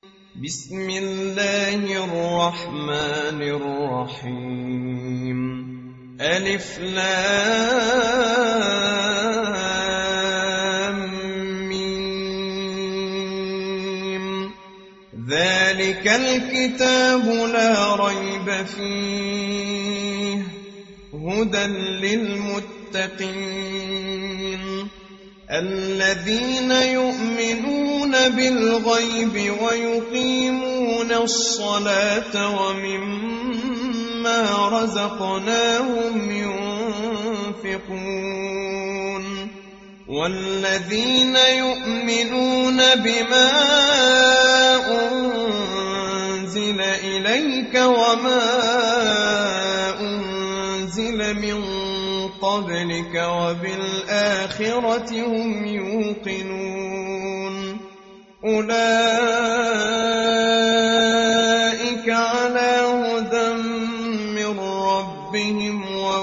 بسم الله الرحمن الرحيم. ألف لام ميم. ذلك الكتاب لا ريب فيه هدى للمتقين الذين يؤمنون بالغيب ويقيمون الصلاة ومما رزقناهم ينفقون والذين يؤمنون بما أنزل إليك وما أنزل من قبلك وبالآخرة هم يوقنون أولئك على هدى من ربهم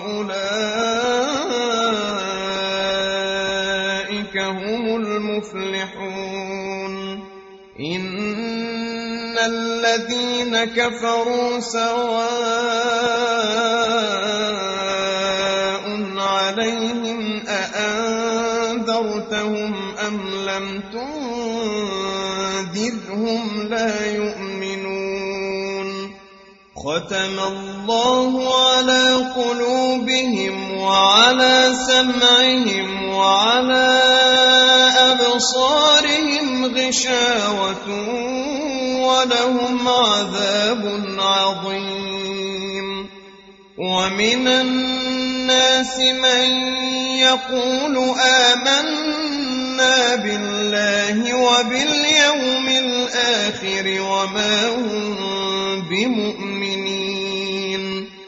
وأولئك هم المفلحون. إن الذين كفروا سواء عليهم أأنذرتهم أم لم تنذرهم لا يؤمنون. ختم الله على قلوبهم وعلى سمعهم وعلى أبصارهم غشاوة ولهم عذاب عظيم. ومن الناس من يقول آمنا بالله وباليوم الآخر وما هم بمؤمنين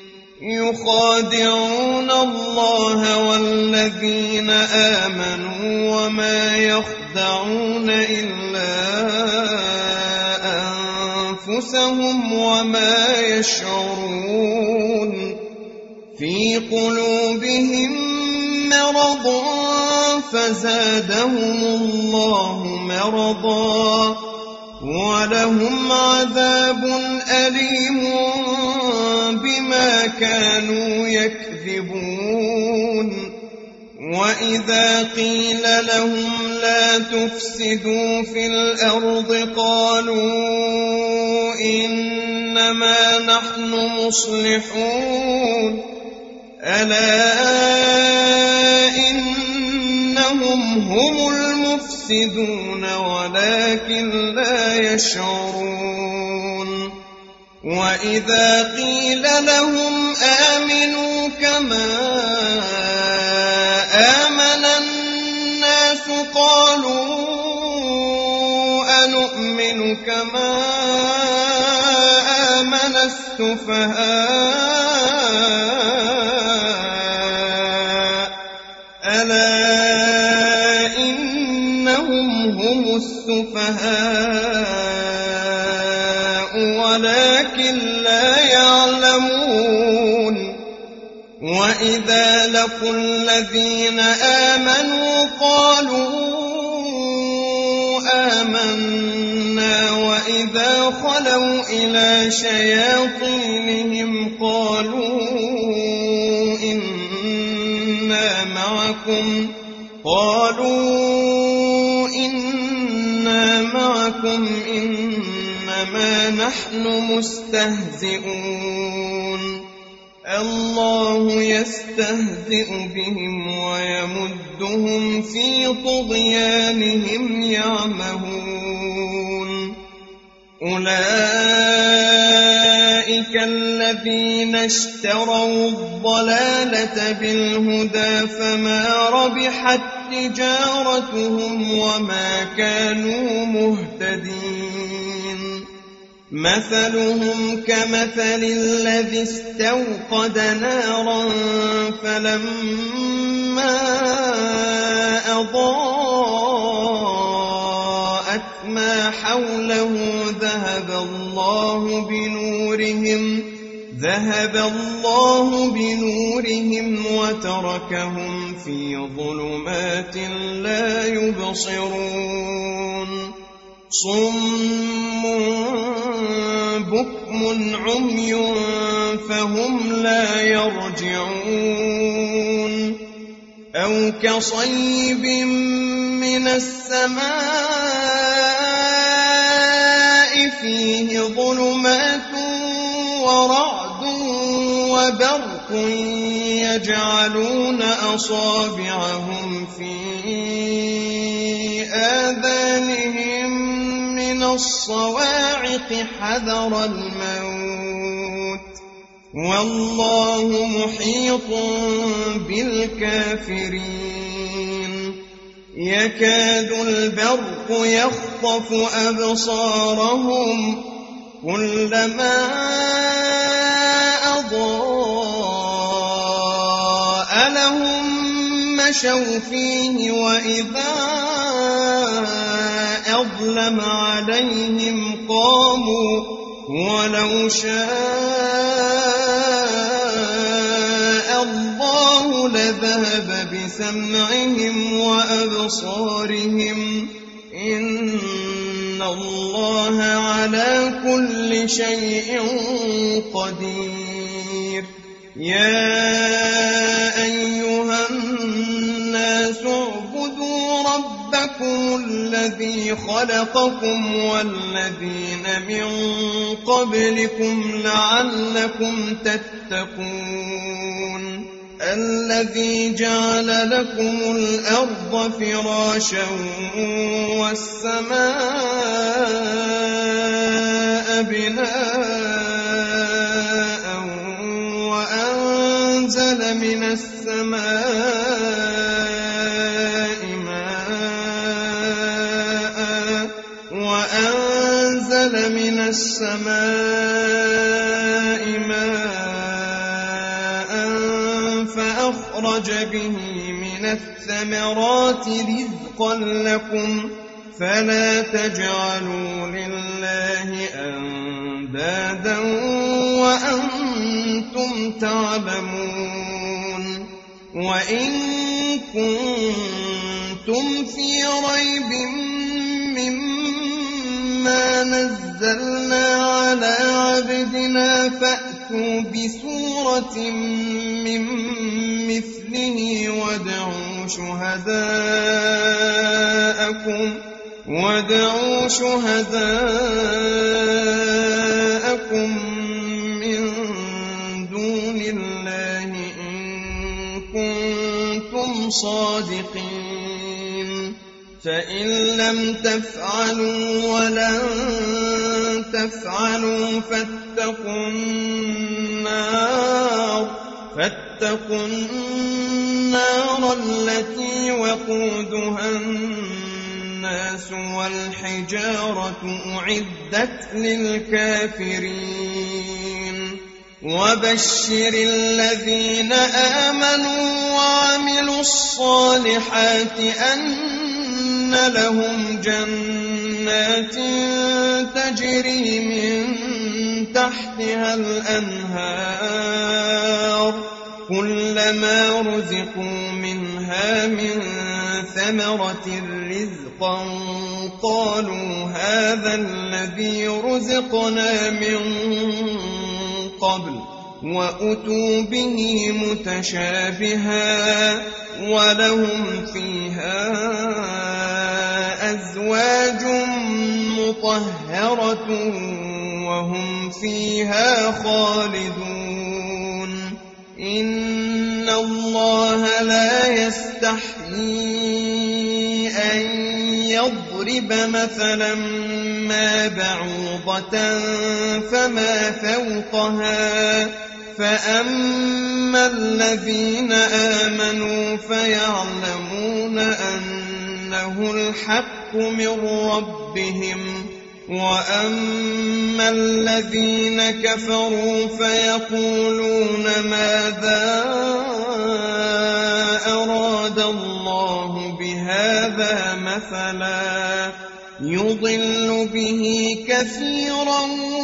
يخادعون الله والذين آمنوا وما يخدعون إلا أنفسهم وما يشعرون. في قلوبهم مرض فزادهم الله مرضا ولهم عذاب أليم بما كانوا يكذبون. وإذا قيل لهم لا تفسدوا في الأرض قالوا إنما نحن مصلحون ألا إنهم هم المفسدون ولكن لا يشعرون. وإذا قيل لهم آمنوا كما آمن الناس قالوا أنؤمن كما آمن السفهاء ألا إنهم هم السفهاء ولكن لا يعلمون. وإذا لقوا الذين آمنوا قالوا آمنا وإذا خلوا إلى شياطينهم قالوا إنا معكم إنما نحن مستهزئون. الله يستهزئ بهم ويمدهم في طغيانهم يعمهون. أولئك الذين اشتروا الضلالة بالهدى فما ربحت تجارتهم وما كانوا مهتدين. مثلهم كمثل الذي استوقد نارا فلما أضاءت ما حوله ذهب الله بنورهم وتركهم في ظلمات لا يبصرون. صم بكم عمي فهم لا يرجعون أو كصيب من السماء فيه ظلمات ورعد وبرق يجعلون أصابعهم في آذانهم من الصواعق حذر الموت والله محيط بالكافرين يكاد البرق يخطف أبصارهم كلما أضاء لهم مشوا فيه وإذا أظلم عليهم قاموا ولو شاء الله لذهب بسمعهم وأبصارهم إن الله على كل شيء قدير يا أيها الناس اعبدوا ربكم الذي خلقكم والذين من قبلكم لعلكم تتقون الذي جعل لكم الأرض فراشا والسماء بناء وأنزل من السماء ماء فأخرج به من الثمرات رزقا لكم فلا تجعلوا لله أندادا وأنتم تعلمون وإن كنتم في ريب مما نزلنا على عبدنا فأتوا بسورة من مثله وادعوا شهداءكم من دون الله إن كنتم صادقين فإن لم تفعلوا ولن تفعلوا فاتقوا النار التي وقودها الناس والحجارة أعدت للكافرين وبشر الذين آمنوا وعملوا الصالحات أن لهم جنات تجري من تحتها الأنهار كلما رزقوا منها من ثمرة رزقا قالوا هذا الذي رزقنا من قبل وأتوا به متشابها ولهم فيها أزواج مطهرة وهم فيها خالدون إن الله لا يستحيي أن يضرب مثلا ما بعوضة فما فوقها فأما الذين آمنوا فيعلمون أنه الحق من ربهم وأما الذين كفروا فيقولون ماذا أراد الله بهذا مثلا يضل به كثيرا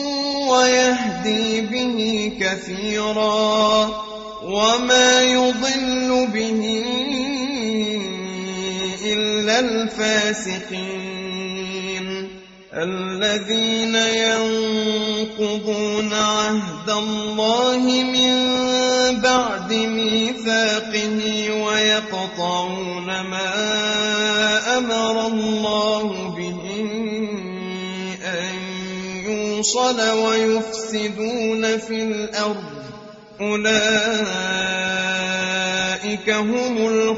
ويهدي به كثيرا وما يضل به إلا الفاسقين الذين ينقضون عهد الله من بعد ميثاقه ويقطعون ما أمر الله به أن يوصل ويفسدون في الأرض أولئك هم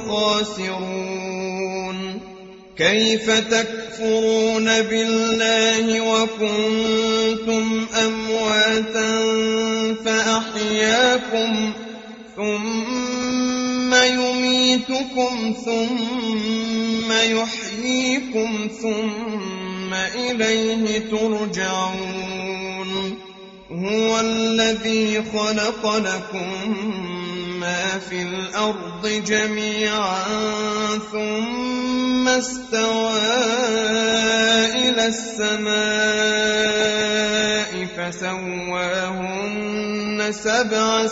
الخاسرون. كيف تكفرون بالله وكنتم أمواتا فأحياكم ثم يميتكم ثم يحييكم ثم إليه ترجعون. هو الذي خلق لكم ما في الأرض جميعا ثم استوى إلى السماء فسواهن 7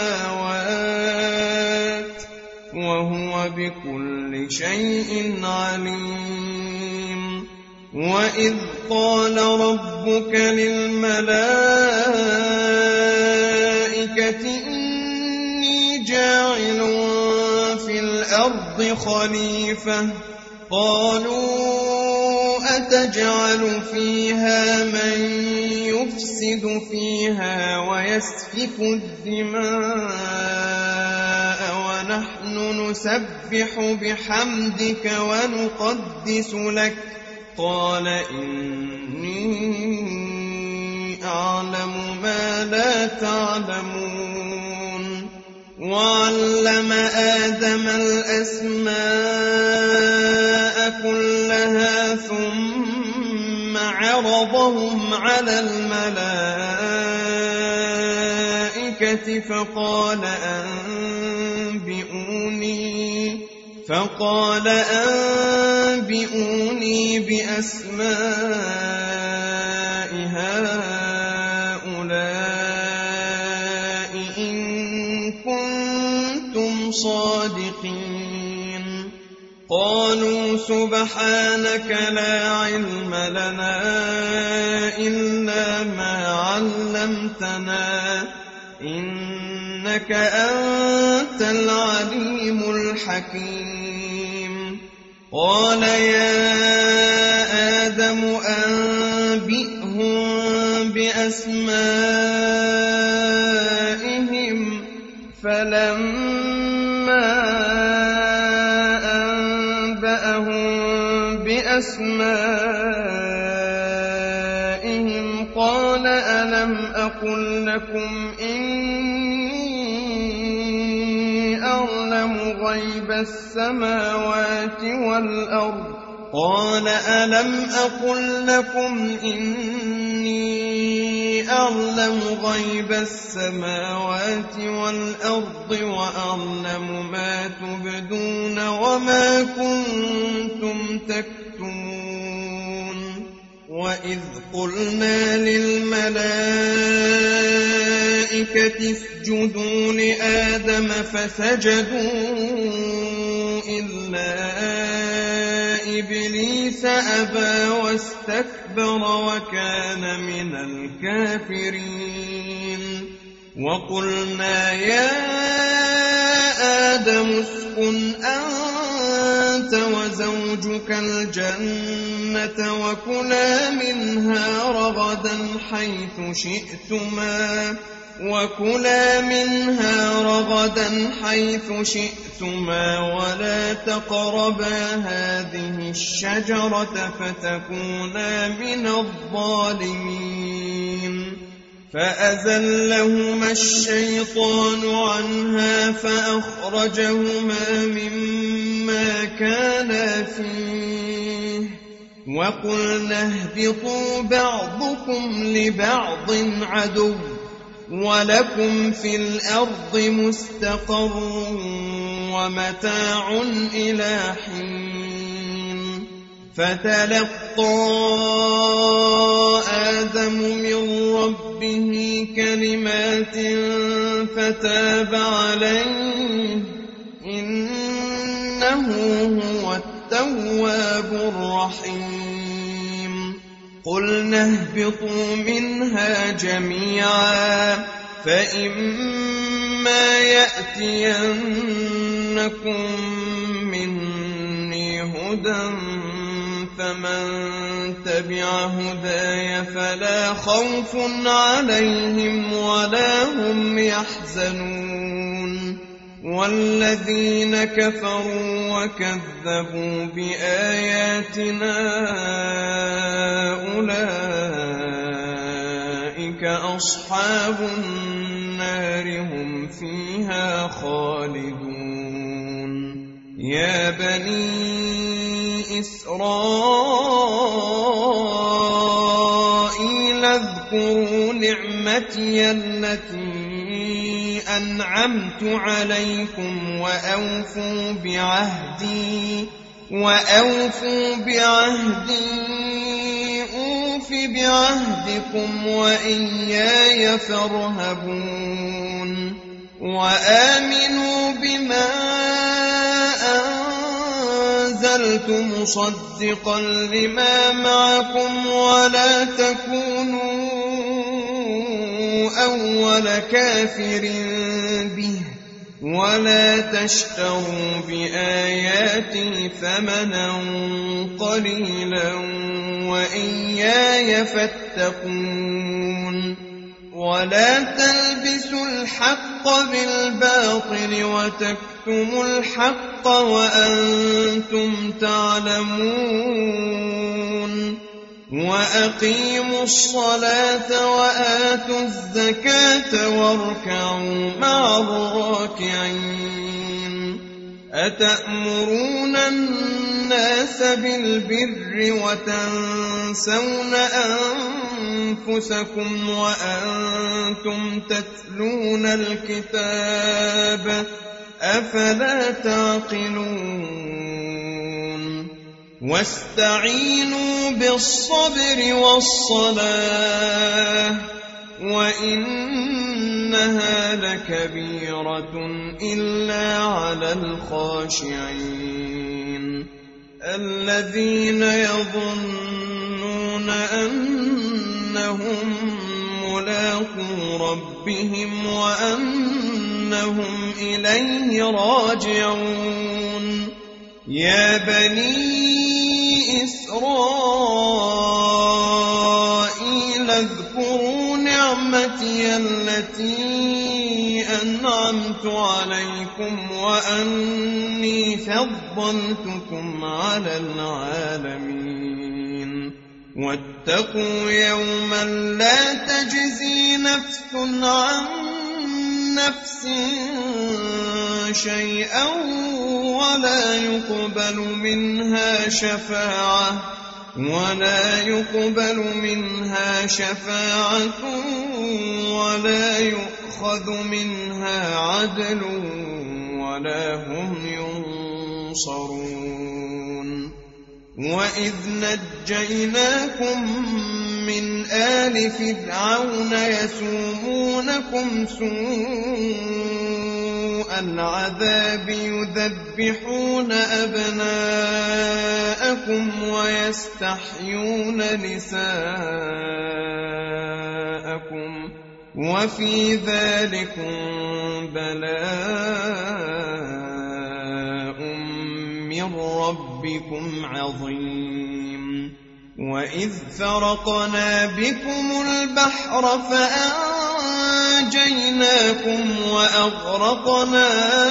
سماوات وهو بكل شيء عليم. وإذ قال ربك للملائكة إني جاعل في الأرض خليفة قالوا أتجعل فيها من يفسد فيها ويسفك الدماء ونحن نسبح بحمدك ونقدس لك قال إني أعلم ما لا تعلمون. وعلم آدم الأسماء كلها ثم عرضهم على الملائكة فقال أنبئوني بأسماء هؤلاء إن كنتم صادقين. قالوا سبحانك لا علم لنا إلا ما علمتنا إنك أنت العليم الحكيم. قال يا آدم أنبئهم بأسمائهم فلما أنبأهم بأسمائهم قال ألم أقل لكم إني أعلم غيب السماوات والأرض قال ألم أقل لكم إني أعلم غيب السماوات والأرض وأعلم ما تبدون وما كنتم تكتمون. وإذ قلنا للملائكة اسجدوا لآدم فسجدوا إلا إبليس أبى واستكبر وكان من الكافرين. وقلنا يا آدم اسكن أنت وزوجك الجنة وكلا منها رغدا حيث شئتما ولا تقربا هذه الشجرة فتكونا من الظالمين. فأزلهما الشيطان عنها فأخرجهما مما كانا فيه وقلنا اهبطوا بعضكم لبعض عدو ولكم في الأرض مستقر ومتاع إلى حين. فتلقى آدم من ربه كلمات فتاب عليه إنه هو التواب الرحيم. قل اهبطوا منها جميعا فإما يأتينكم مني هدى فمن تبع هداي فلا خوف عليهم ولا هم يحزنون والذين كفروا وكذبوا بآياتنا أولئك أصحاب النار هم فيها خالدون يا بني إسرائيل اذكروا نعمتي التي أنعمت عليكم وأوفوا بعهدي أوف بعهدكم وإياي فارهبون وآمنوا بما أنزلت مصدقا لما معكم ولا تكونوا أول كافر به ولا تشتروا بآياتي ثمنا قليلا وإياي فاتقون ولا تلبسوا الحق بالباطل وتكتموا الحق وأنتم تعلمون وأقيموا الصلاة وآتوا الزكاة واركعوا مع الراكعين أتأمرون الناس بالبر وتنسون أنفسكم وأنتم تتلون الكتاب أفلا تعقلون واستعينوا بالصبر والصلاة وإنها لكبيرة إلا على الخاشعين الذين يظنون أنهم ملاقو ربهم وأنهم إليه راجعون يا بني إسرائيل اذكروا نعمتي التي أنعمت عليكم وأني فضلتكم على العالمين واتقوا يوما لا تجزي نفس عن نفس شيئا ولا يقبل منها شفاعة ولا يؤخذ منها عدل ولا هم ينصرون وإذ نجيناكم من آل فرعون يسومونكم سوء العذاب يذبحون أبناءكم ويستحيون نساءكم وفي ذلكم بلاء من ربكم عظيم وإذ فرقنا بكم البحر فأنجيناكم وأغرقنا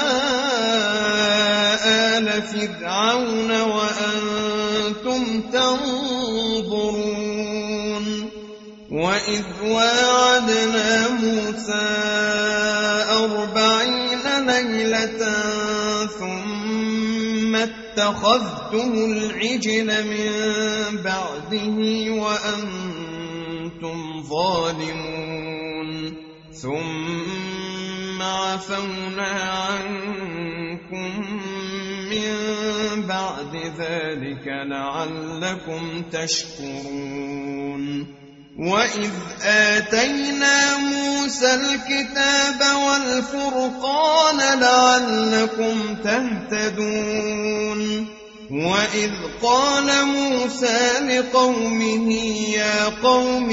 آل فرعون وأنتم تنظرون وإذ واعدنا موسى 40 ليلة ثم اتخذتم العجل من بعده وأنتم ظالمون ثم عفونا عنكم من بعد ذلك لعلكم تشكرون وإذ آتينا موسى الكتاب والفرقان لعلكم تهتدون وإذ قال موسى لقومه يا قوم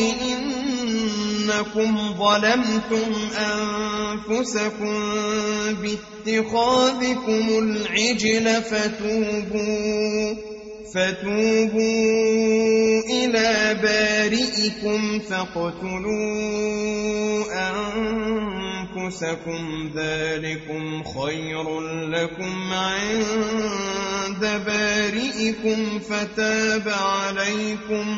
إنكم ظلمتم أنفسكم باتخاذكم العجل فتوبوا إلى بارئكم فاقتلوا أنفسكم ذلكم خير لكم عند بارئكم فتاب عليكم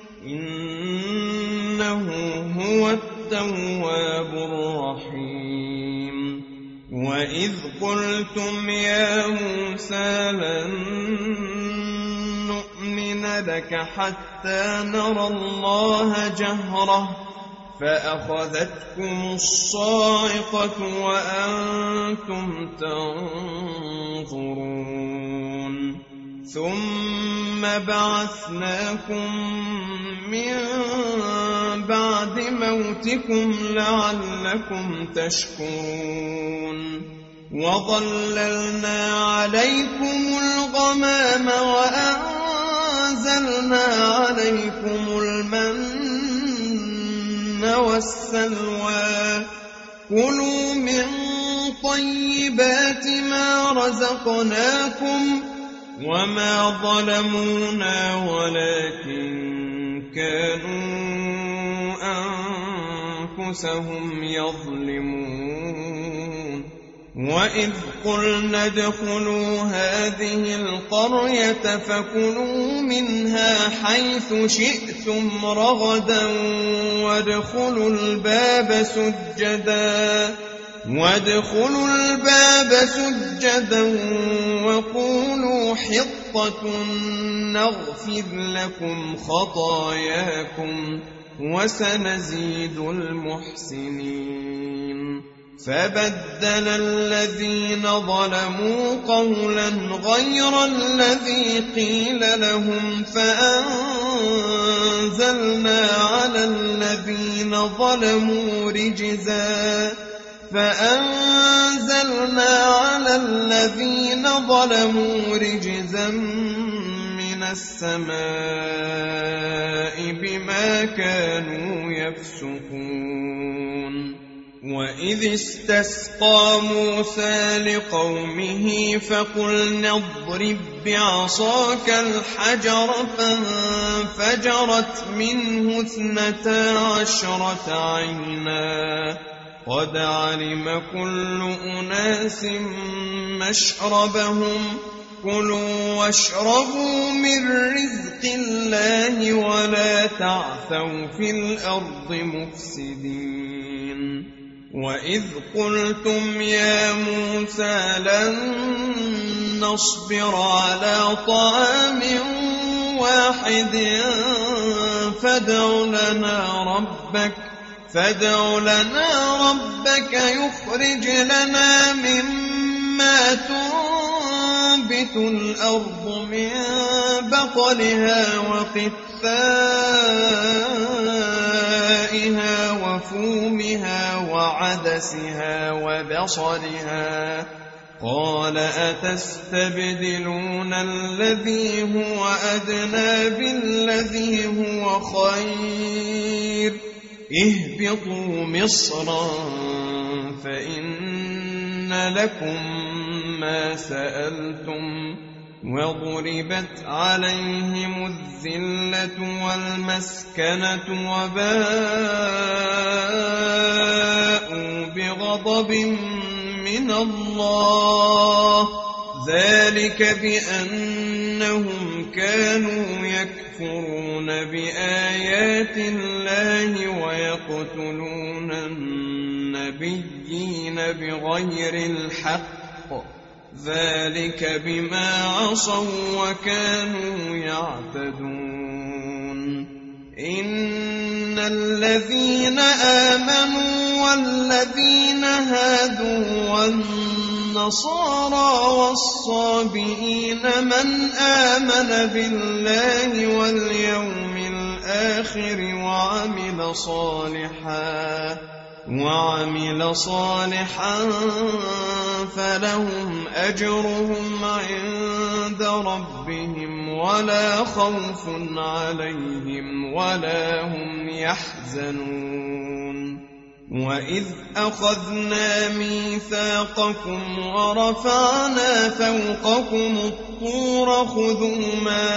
إنه هو التواب الرحيم وإذ قلتم يا موسى لن نؤمن لك حتى نرى الله جهرة فأخذتكم الصاعقة وأنتم تنظرون ثم بعثناكم من بعد موتكم لعلكم تشكرون وظللنا عليكم الغمام وأنزلنا عليكم المن والسلوى كلوا من طيبات ما رزقناكم وما ظلمونا ولكن كانوا أنفسهم يظلمون وإذ قلنا ادخلوا هذه القرية فكلوا منها حيث شئتم رغدا وادخلوا الباب سجدا وقولوا حطة نغفر لكم خطاياكم وسنزيد المحسنين فبدل الذين ظلموا قولا غير الذي قيل لهم فأنزلنا على الذين ظلموا رجزا من السماء بما كانوا يفسقون وإذ استسقى موسى لقومه فقلنا اضرب بعصاك الحجر فانفجرت منه 12 عينا قد علم كل أناس مشربهم كلوا واشربوا من رزق الله ولا تعثوا في الأرض مفسدين وإذ قلتم يا موسى لن نصبر على طعام واحد فادع لنا ربك يخرج لنا مما تنبت الأرض من بقلها وقثائها وفومها وعدسها وبصلها قال أتستبدلون الذي هو أدنى بالذي هو خير اهبطوا مصرا فإن لكم ما سألتم وضربت عليهم الذلة والمسكنة وباءوا بغضب من الله ذلك بأنهم كانوا يكفرون بآيات الله ويقتلون النبيين بغير الحق ذلك بما عصوا وكانوا يعتدون إن الذين آمنوا والذين هادوا والنصارى والصابئين من آمن بالله واليوم الآخر وعمل صالحا فلهم أجرهم عند ربهم ولا خوف عليهم ولا هم يحزنون وإذ أخذنا ميثاقكم ورفعنا فوقكم الطور خذوا ما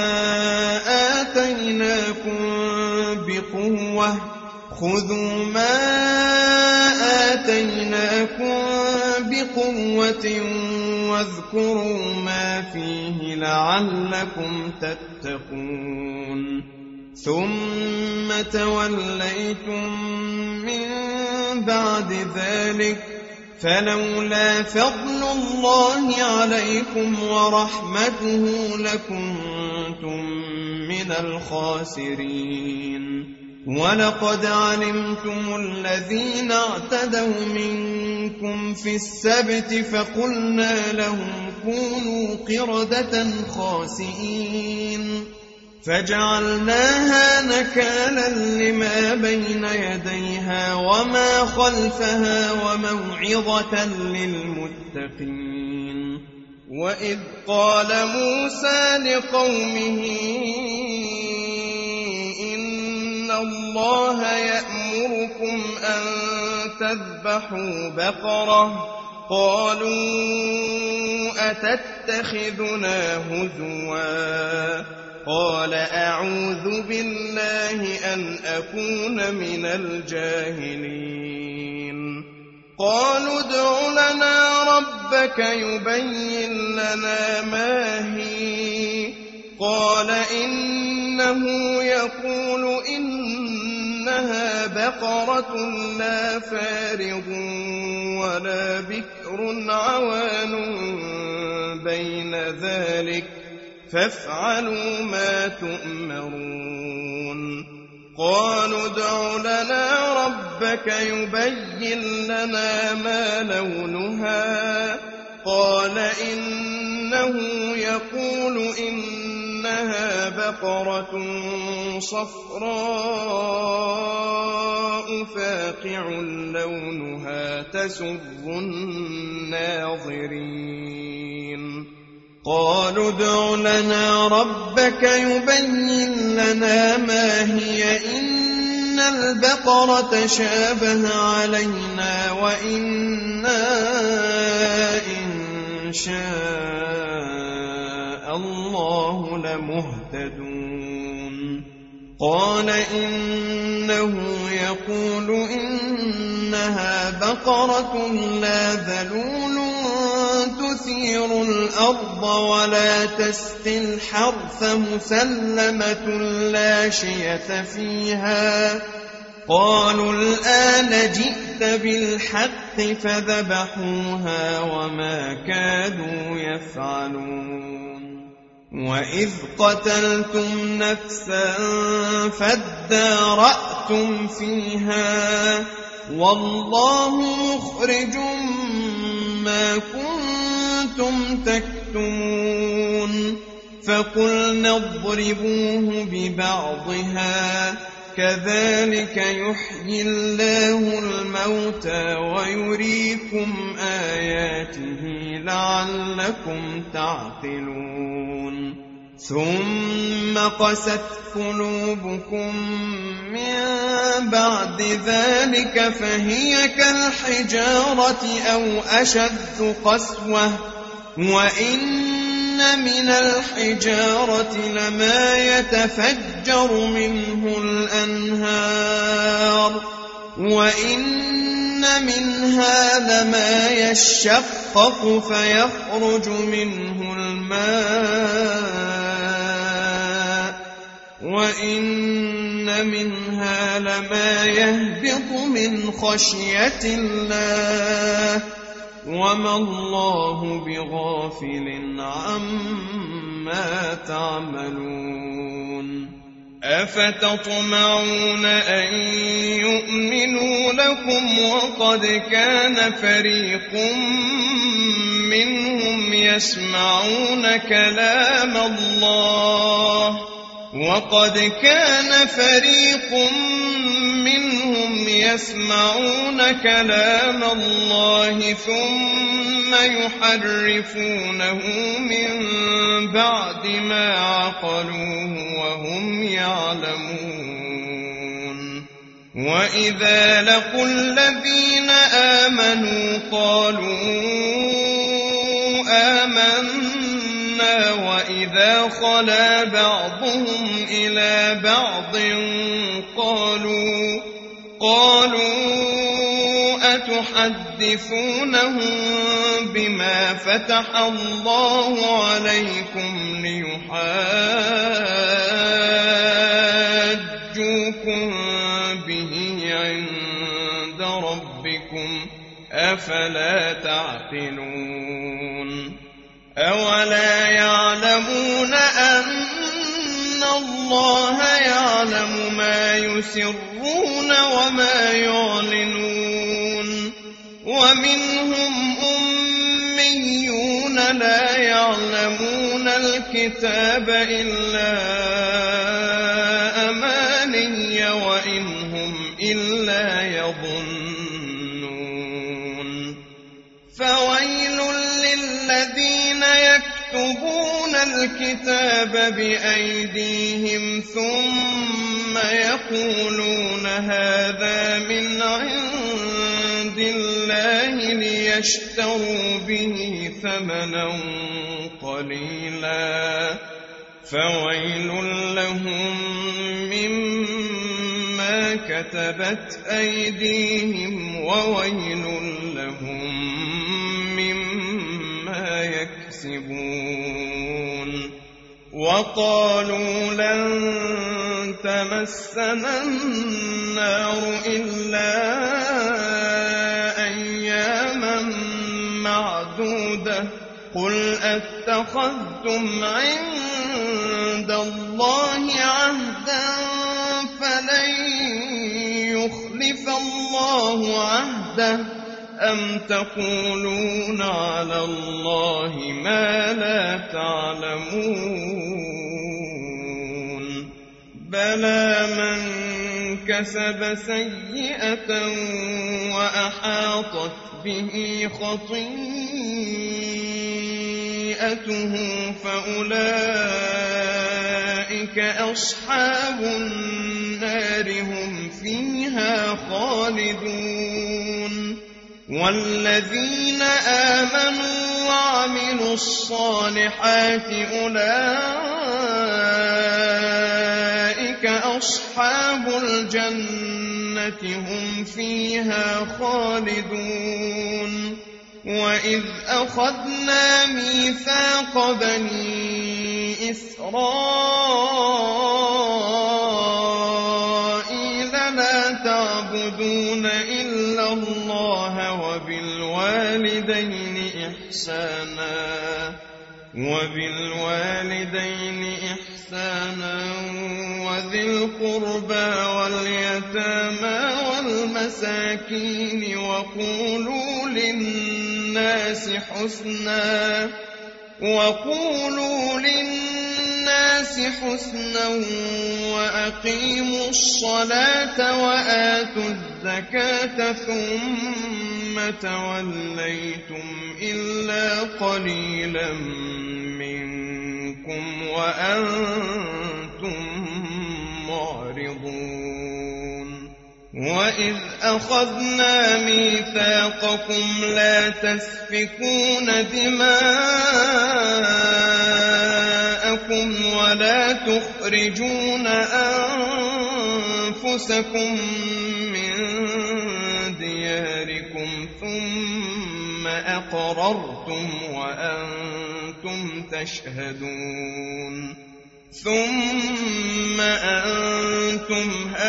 آتيناكم بقوة واذكروا ما فيه لعلكم تتقون ثم توليتم من بعد ذلك فلولا فضل الله عليكم ورحمته لكنتم من الخاسرين ولقد علمتم الذين اعتدوا منكم في السبت فقلنا لهم كونوا قردة خاسئين فجعلناها نكالا لما بين يديها وما خلفها وموعظة للمتقين وإذ قال موسى لقومه إن الله يأمركم أن تذبحوا بقرة قالوا أتتخذنا هزوا قال أعوذ بالله أن أكون من الجاهلين قالوا ادع لنا ربك يبين لنا ما هي قال إنه يقول إنها بقرة لا فارض ولا بكر عوان بين ذلك فافعلوا ما تؤمرون قالوا ادع لنا ربك يبين لنا ما لونها قال إنه يقول إنها بقرة صفراء فاقع لونها تسر الناظرين قالوا ادع لنا ربك يبين لنا ما هي إن البقرة شابه علينا وإنا إن شاء الله لمهتدون قال إنه يقول إنها بقرة لا ذلول تثير الأرض ولا تسقي الحرث مسلمة لا شية فيها قالوا الآن جئت بالحق فذبحوها وما كادوا يفعلون وإذ قتلتم نفسا فادارأتم فيها والله مخرج ما كنتم تكتمون فقلنا اضربوه ببعضها كذلك يحيي الله الموتى ويريكم آياته لعلكم تعقلون ثم قست قلوبكم من بعد ذلك فهي كالحجارة أو أشد قسوة وإن من الحجارة لما يتفجر منه الأنهار وإن منها لما يشقق فيخرج منه الماء وإن منها لما يهبط من خشية الله وما الله بغافل عما تعملون أفتطمعون أن يؤمنوا لكم وقد كان فريق منهم يسمعون كلام الله وقد كان فريق منهم يسمعون كلام الله ثم يحرفونه من بعد ما عقلوه وهم يعلمون وإذا لقوا الذين آمنوا قالوا آمنا وإذا خلا بعضهم إلى بعض قالوا أتحدثونهم بما فتح الله عليكم ليحاجوكم به عند ربكم أفلا تعقلون أولا يعلمون أن الله يعلم ما يسرون وما يعلنون ومنهم أميون لا يعلمون الكتاب إلا أماني وإن هم إلا يظنون فويل للذين يكتبون الكتاب بأيديهم ثم يقولون هذا من عند الله ليشتروا به ثمنا قليلا فويل لهم مما كتبت أيديهم وويل لهم مما يكسبون وقالوا لن تمسنا النار إلا أياما معدودة قل أتخذتم عند الله عهدا فلن يخلف الله عهده أم تقولون على الله ما لا تعلمون بلى من كسب سيئة وأحاطت به خطيئته فأولئك أصحاب النار هم فيها خالدون والذين آمنوا وعملوا الصالحات أولئك أصحاب الجنة هم فيها خالدون وإذ أخذنا ميثاق بني إسرائيل لا تعبدون إلا الله وبالوالدين إحسانا وذي القربى واليتامى والمساكين وقولوا للناس حسنا وأقيموا الصلاة وآتوا الزكاة ثم توليتم إلا قليلا منكم وأنتم معرضون وإذ أخذنا ميثاقكم لا تسفكون دماءكم ولا تخرجون أنفسكم من دياركم ثم أقررتم وأنتم تشهدون ثم أنتم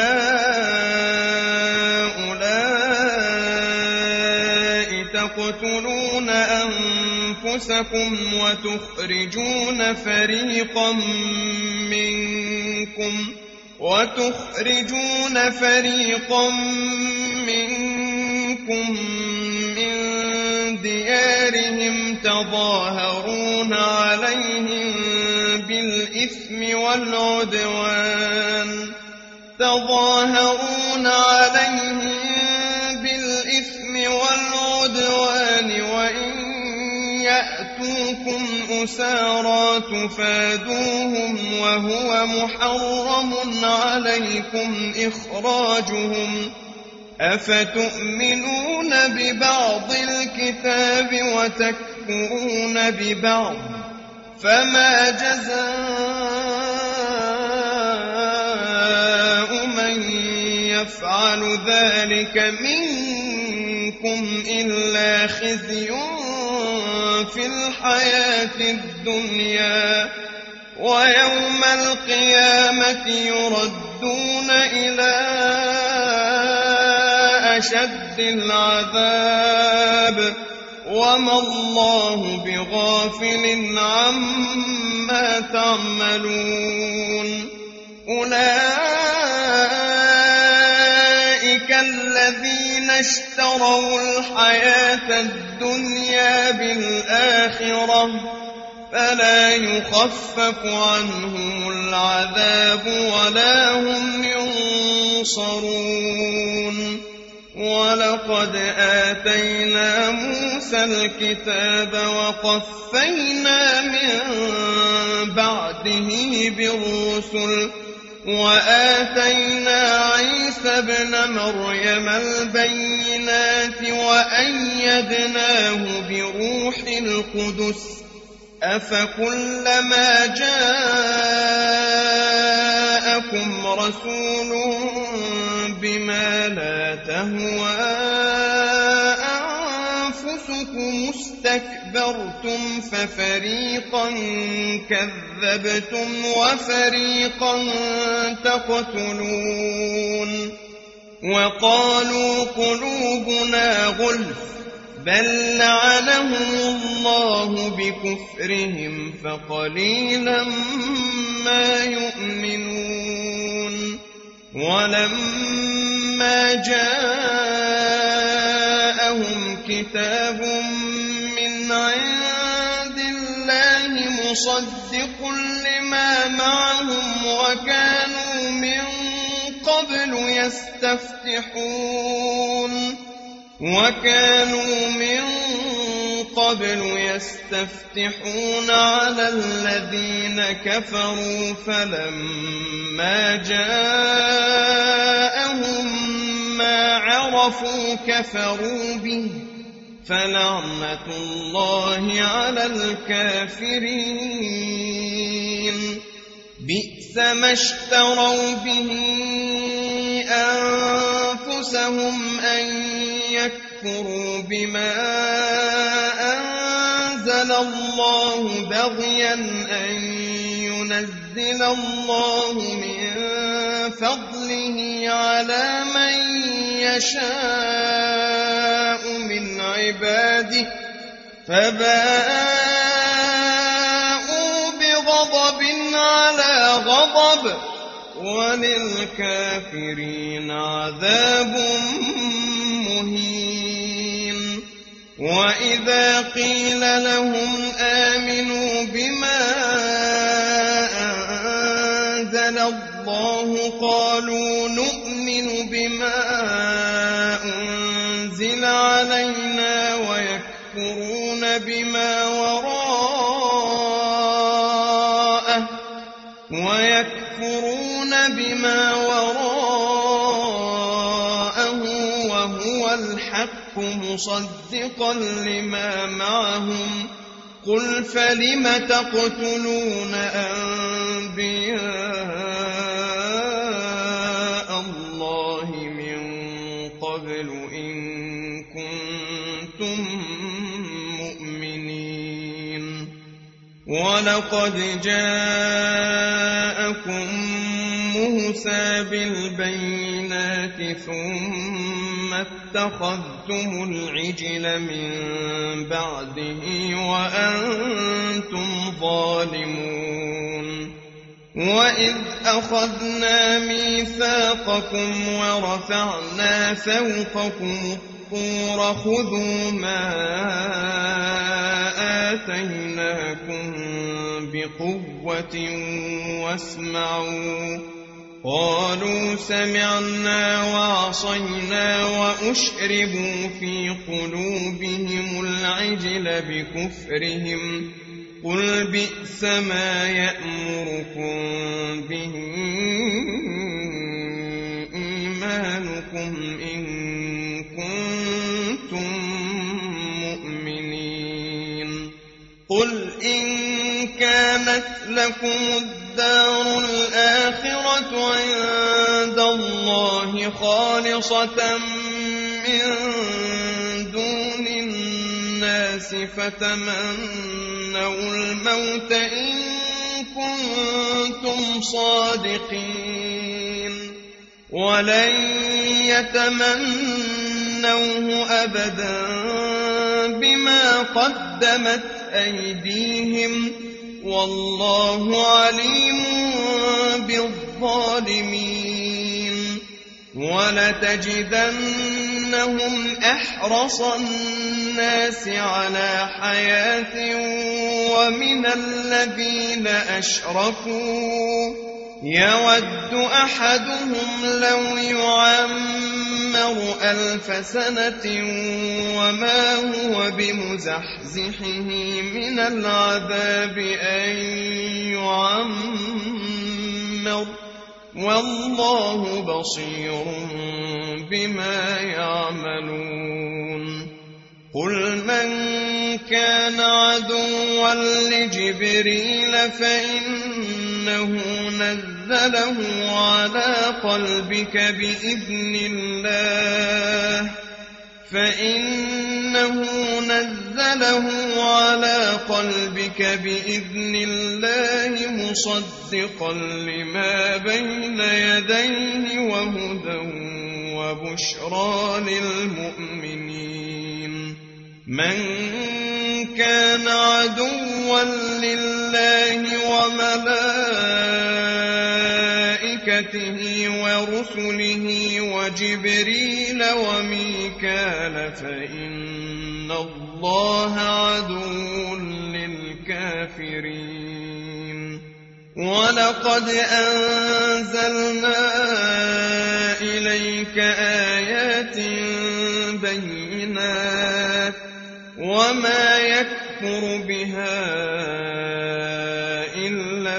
هؤلاء تقتلون أنفسكم وتخرجون فريقا منكم من ديارهم تظاهرون عليهم بالإثم والعدوان يأتوكم أسارى تفادوهم وهو محرم عليكم إخراجهم أفتؤمنون ببعض الكتاب وتكفرون ببعض فما جزاء من يفعل ذلك منكم إلا خزي في الحياة الدنيا ويوم القيامة يردون إلى أشد العذاب وما الله بغافل عما تعملون أولئك الذين اشتروا الحياة الدنيا بالآخرة فلا يخفف عنهم العذاب ولا هم ينصرون ولقد آتينا موسى الكتاب وقفينا من بعده بالرسل وآتينا عيسى ابن مريم البينات وأيدناه بروح القدس أفكلما جاءكم رسول بما لا تهوى أنفسكم استكبرتم ففريقا كذبتم وفريقا تقتلون وقالوا قلوبنا غلف بل لعنهم الله بكفرهم فقليلا ما يؤمنون ولما جاءهم كتاب من عند الله مصدق لما معهم وكانوا من قبل يستفتحون على الذين كفروا فلما جاءهم ما عرفوا كفروا به فلعنة الله على الكافرين بئس ما اشتروا به أنفسهم أن يكفروا بما أنزل الله بغيا أن ينزل الله من فضله على من يشاء من عباده فباءوا بغضب على غضب وللكافرين عذاب مهين وإذا قيل لهم آمنوا بما أنزل الله قالوا نؤمن بما أنزل علينا ويكفرون بما وراءه وهو الحق مصدقا لما معهم قل فلم تقتلون أنبياء الله من قبل إن كنتم مؤمنين ولقد جاءكم موسى بالبينات ثم اتخذتم العجل من بعده وأنتم ظالمون وإذ أخذنا ميثاقكم ورفعنا فوقكم الطور خذوا ما آتيناكم بقوة واسمعوا قالوا سمعنا عصينا وأشربوا في قلوبهم العجل بكفرهم قل بئس ما يأمركم به إيمانكم إن كنتم مؤمنين قل إن كانت لكم الدار الآخرة عند الله خالصة من دون الناس فتمنوا الموت إن كنتم صادقين ولن يتمنوه أبدا بما قدمت أيديهم والله عليم بالظالمين ولتجدنهم أحرص الناس على حياة ومن الذين أشركوا يود أحدهم لو يعمر 1000 سنة وما هو بمزحزحه من العذاب أن يعمر والله بصير بما يعملون قل من كان عدوا لجبريل فإنه نزله على قلبك بإذن الله مصدقا لما بين يديه وهدى وبشرى للمؤمنين من كان عدوا لله وملائكته ورسله وجبريل وميكال فإن الله عدو للكافرين ولقد أنزلنا إليك آيات بينات وما يكفر بها إلا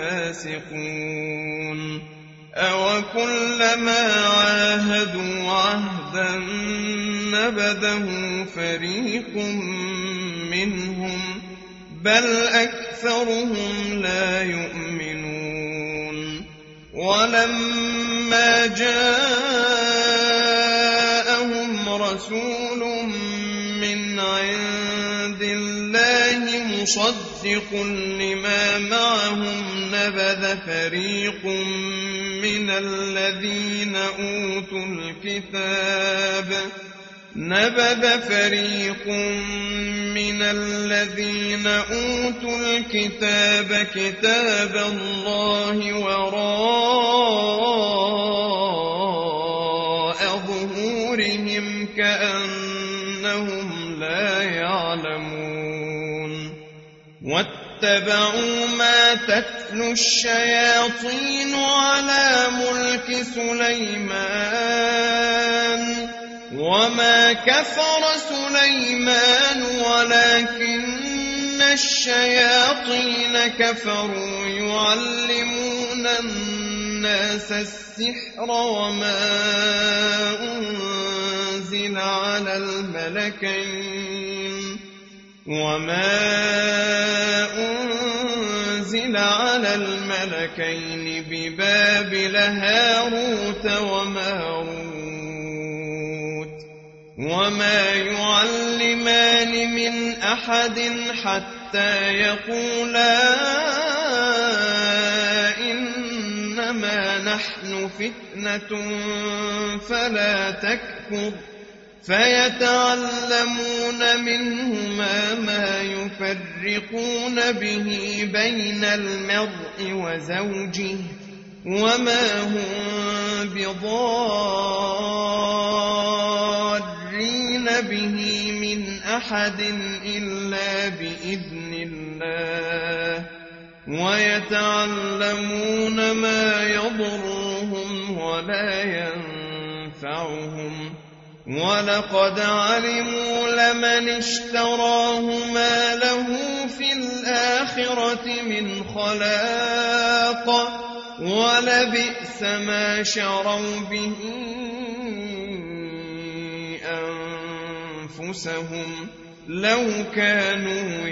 الفاسقون أوكلما عاهدوا عهدا نبذه فريق منهم بل أكثرهم لا يؤمنون ولما جاءهم رسول من عند الله مصدق لما معهم نبذ فريق من الذين أوتوا الكتاب كتاب الله وراء ظهورهم كأنهم لا يعلمون واتبعوا ما تتلو الشياطين على ملك سليمان وما كفر سليمان ولكن الشياطين كفروا يعلمون الناس السحر وما أنزل على الملكين ببابل هاروت وماروت وما يعلمان من أحد حتى يقولا إنما نحن فتنة فلا تكفر فيتعلمون منهما ما يفرقون به بين المرء وزوجه وما هم بضارين به من أحد إلا بإذن الله ويتعلمون ما يضرهم ولا ينفعهم ينفعهم ولقد علموا لمن اشتراه ما له في الآخرة من خلاق ولبئس ما شروا به أنفسهم لو كانوا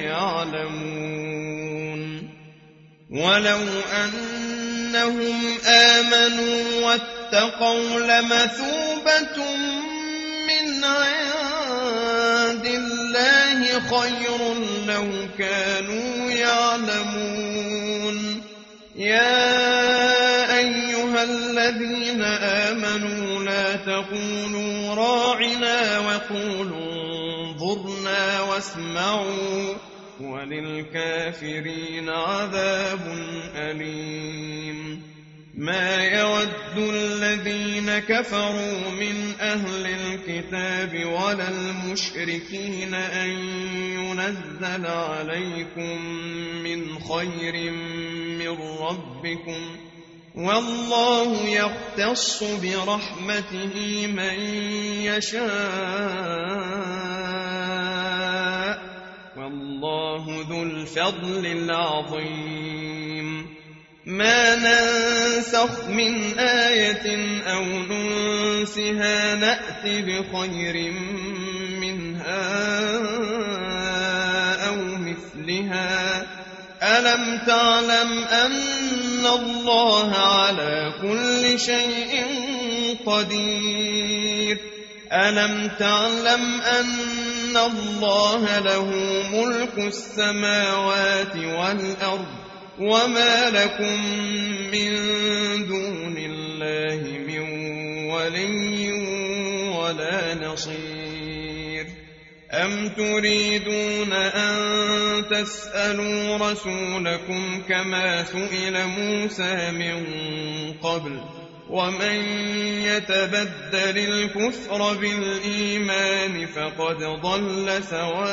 يعلمون ولو أنهم آمنوا واتقوا لمثوبة من عند الله خير لو كانوا يعلمون يا أيها الذين آمنوا لا تقولوا راعنا وقولوا انظرنا واسمعوا وللكافرين عذاب أليم ما يود الذين كفروا من أهل الكتاب ولا المشركين أن ينزل عليكم من خير من ربكم والله يختص برحمته من يشاء والله ذو الفضل العظيم ما ننسخ من آية أو ننسها نأت بخير منها أو مثلها ألم تعلم أن الله على كل شيء قدير ألم تعلم أن الله له ملك السماوات والأرض وما لكم من دون الله من ولي ولا نصير أم تريدون أن تسألوا رسولكم كما سئل موسى من قبل ومن يتبدل الكفر بالإيمان فقد ضل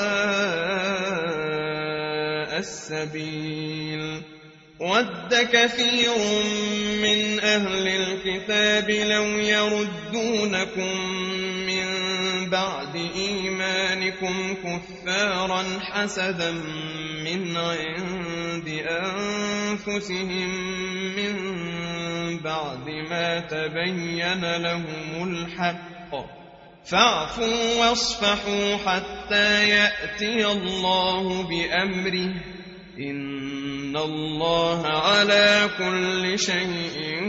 سواء السبيل ود كثير من أهل الكتاب لو يردونكم من بعد إيمانكم كفارا حسدا من عند أنفسهم من بعد ما تبين لهم الحق فاعفوا واصفحوا حتى يأتي الله بأمره إن الله على كل شيء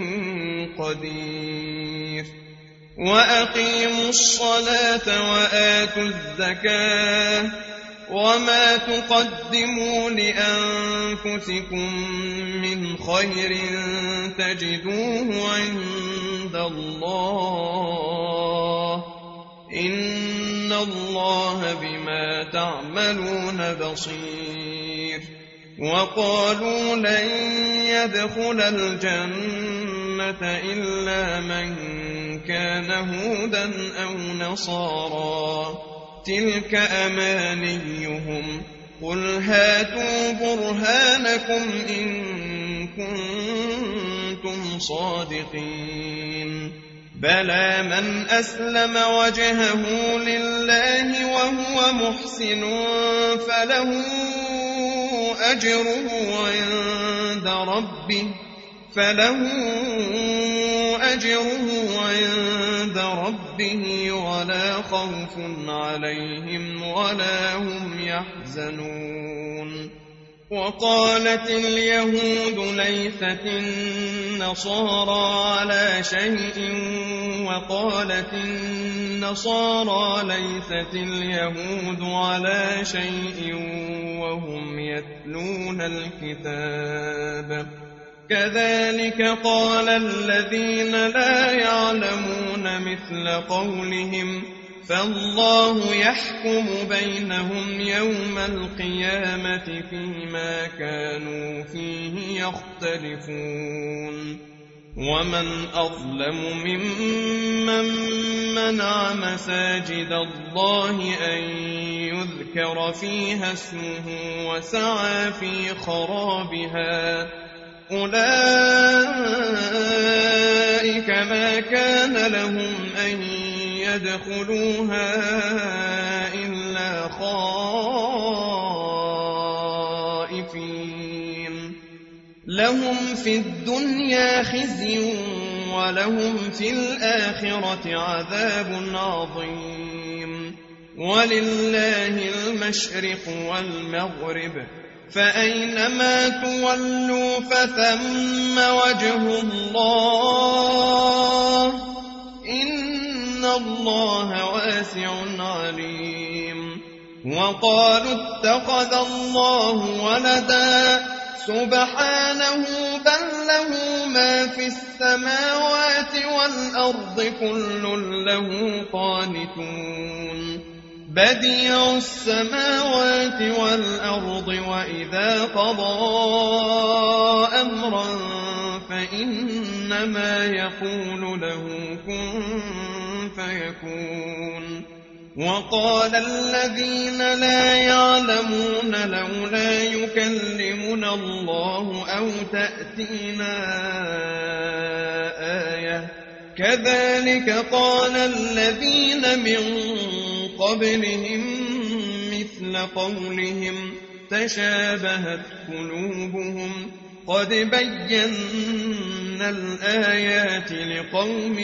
قدير وأقيموا الصلاة وآتوا الزكاة وما تقدموا لأنفسكم من خير تجدوه عند الله إن الله بما تعملون بصير وقالوا لن يدخل الجنة إلا من كان هودا أو نصارى تلك أمانيهم قل هاتوا برهانكم إن كنتم صادقين بلى من أسلم وجهه لله وهو محسن فله أجره عند ربه ولا خوف عليهم ولا هم يحزنون وقالت اليهود ليست النصارى على شيء وقالت النصارى ليست اليهود على شيء وهم يتلون الكتاب كذلك قال الذين لا يعلمون مثل قولهم فالله يحكم بينهم يوم القيامة فيما كانوا فيه يختلفون ومن أظلم ممن منع مساجد الله أن يذكر فيها اسمه وسعى في خرابها أولئك ما كان لهم أن يدخلوها إلا خائفين لهم في الدنيا خزي ولهم في الآخرة عذاب عظيم ولله المشرق والمغرب فأينما تولوا فثم وجه الله إن الله واسع عليم وقالوا اتخذ الله ولدا سبحانه بل له ما في السماوات والأرض كل له قانتون بديع السماوات والأرض وإذا قضى أمرا فإنما يقول له كن فيكون وقال الذين لا يعلمون لولا يكلمنا الله أو تأتينا آية كذلك قال الذين من قبلهم مثل قولهم تشابهت قلوبهم قد بينا الآيات لقوم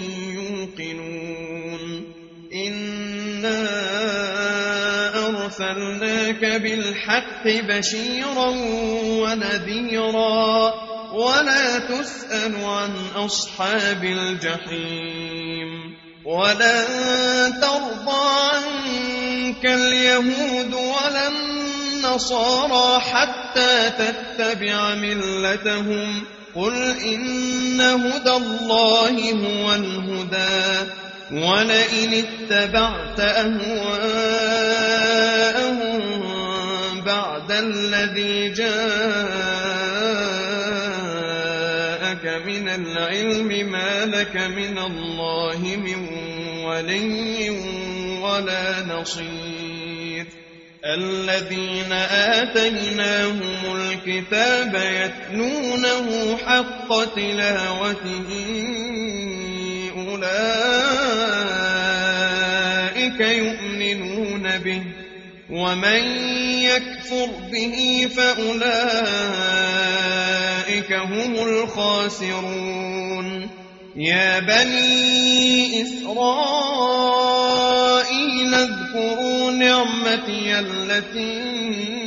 يوقنون إنا أرسلناك بالحق بشيرا ونذيرا ولا تسأل عن أصحاب الجحيم ولن ترضى عنك اليهود ولا النصارى حتى تتبع ملتهم قل إن هدى الله هو الهدى ولئن اتبعت أهواءهم بعد الذي جاءك من العلم ما لك من الله من ولي ولا نصير الذين آتيناهم الكتاب يتلونه حق تلاوته أولئك يؤمنون به ومن يكفر به فأولئك هم الخاسرون يا بني إسرائيل اذكروا نعمتي التي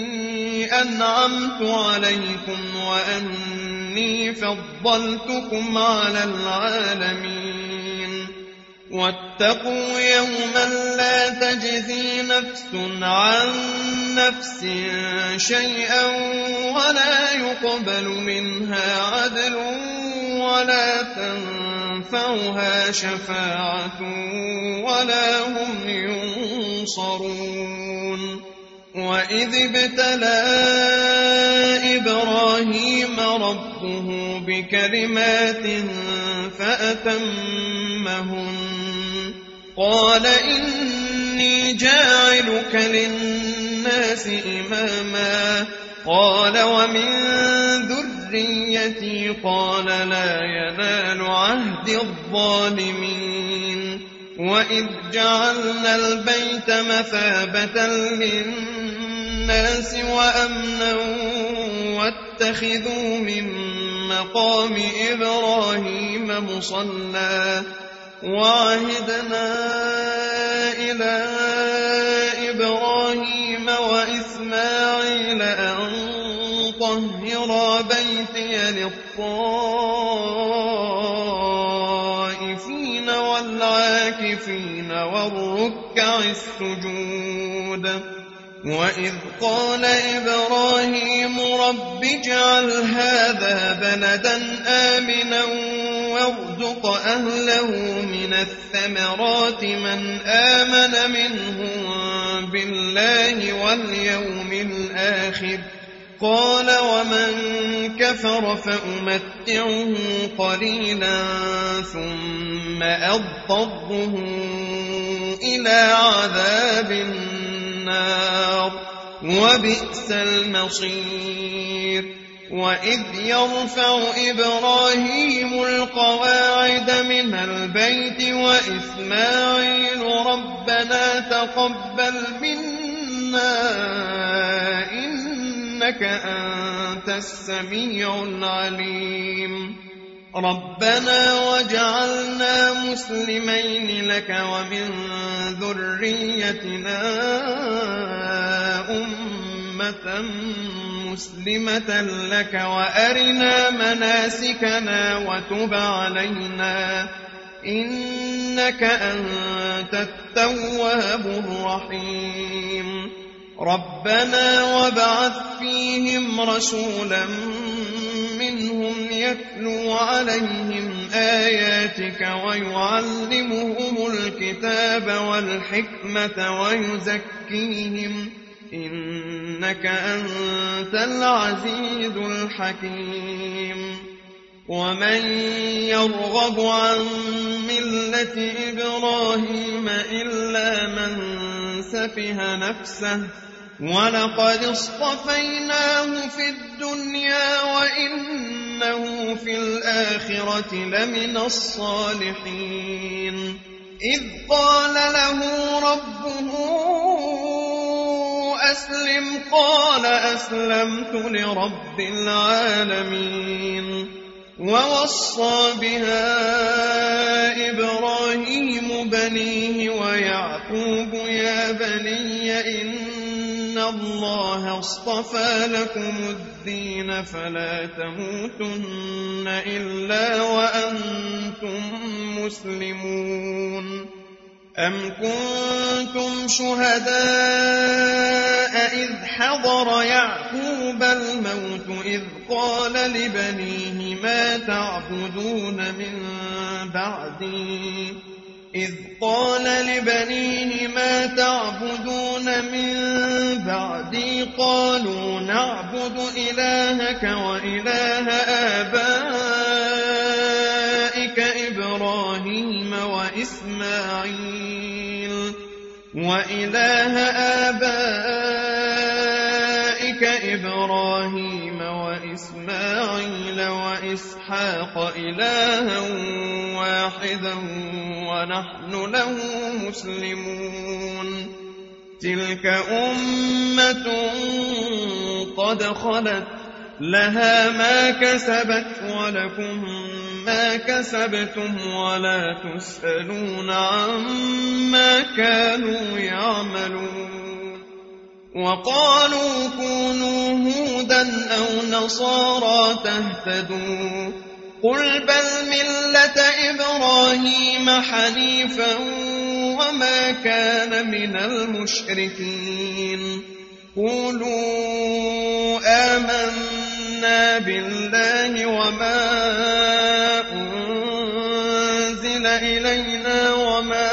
أنعمت عليكم وأني فضلتكم على العالمين واتقوا يوما لا تجزي نفس عن نفس شيئا ولا يقبل منها عدل ولا تنفعها شفاعة ولا هم ينصرون وإذ ابتلى إبراهيم ربه بكلمات فأتمهن قال إني جاعلك للناس إماما قال ومن ذريتي قال لا ينال عهد الظالمين وإذ جعلنا البيت مثابة للناس وأمنا واتخذوا من مقام إبراهيم مصلى وعهدنا إلى إبراهيم وإسماعيل أن طهرا بيتي للطائفين والعاكفين والركع السجود وإذ قال إبراهيم رب اجعل هذا بلدا آمنا وارزق أهله من الثمرات من آمن منهم بالله واليوم الآخر قال ومن كفر فأمتعه قليلا ثم أضطره إلى عذاب النار وبئس المصير وإذ يرفع إبراهيم القواعد من البيت وإسماعيل ربنا تقبل منا إنك أنت السميع العليم ربنا واجعلنا مسلمين لك ومن ذريتنا أمة مسلمة لك وأرنا مناسكنا وتب علينا إنك أنت التواب الرحيم ربنا وابعث فيهم رسولا منهم يتلو عليهم آياتك ويعلمهم الكتاب والحكمة ويزكيهم إنك أنت العزيز الحكيم ومن يرغب عن ملة إبراهيم إلا من سفه نفسه ولقد اصطفيناه في الدنيا وإنه في الآخرة لمن الصالحين إذ قال له ربه أسلم قال أسلمت لرب العالمين ووصى بها إبراهيم بنيه ويعقوب يا بني إن الله اصطفى لكم الدين فلا تموتن إلا وأنتم مسلمون أم كنتم شهداء إذ حضر يعقوب الموت إذ قال لبنيه ما تعبدون من بعدي قالوا نعبد إلهك وإله آبائك إبراهيم وإسماعيل وإسحاق إلها واحدا ونحن له مسلمون تلك أمة قد خلت لها ما كسبت ولكم ما كسبتم ولا تسألون عما كانوا يعملون وقالوا كونوا هودا أو نصارى تهتدوا قل بل ملة إبراهيم حنيفا وما كان من المشركين قولوا آمنا بالله وما أنزل إلينا وما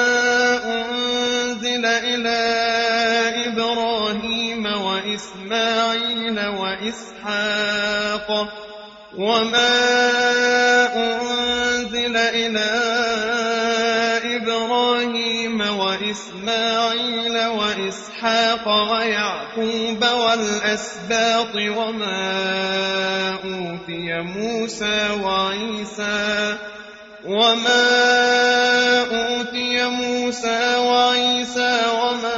أنزل إلى إبراهيم وإسماعيل وإسحاق ويعقوب والأسباط وما أوتي موسى وعيسى وما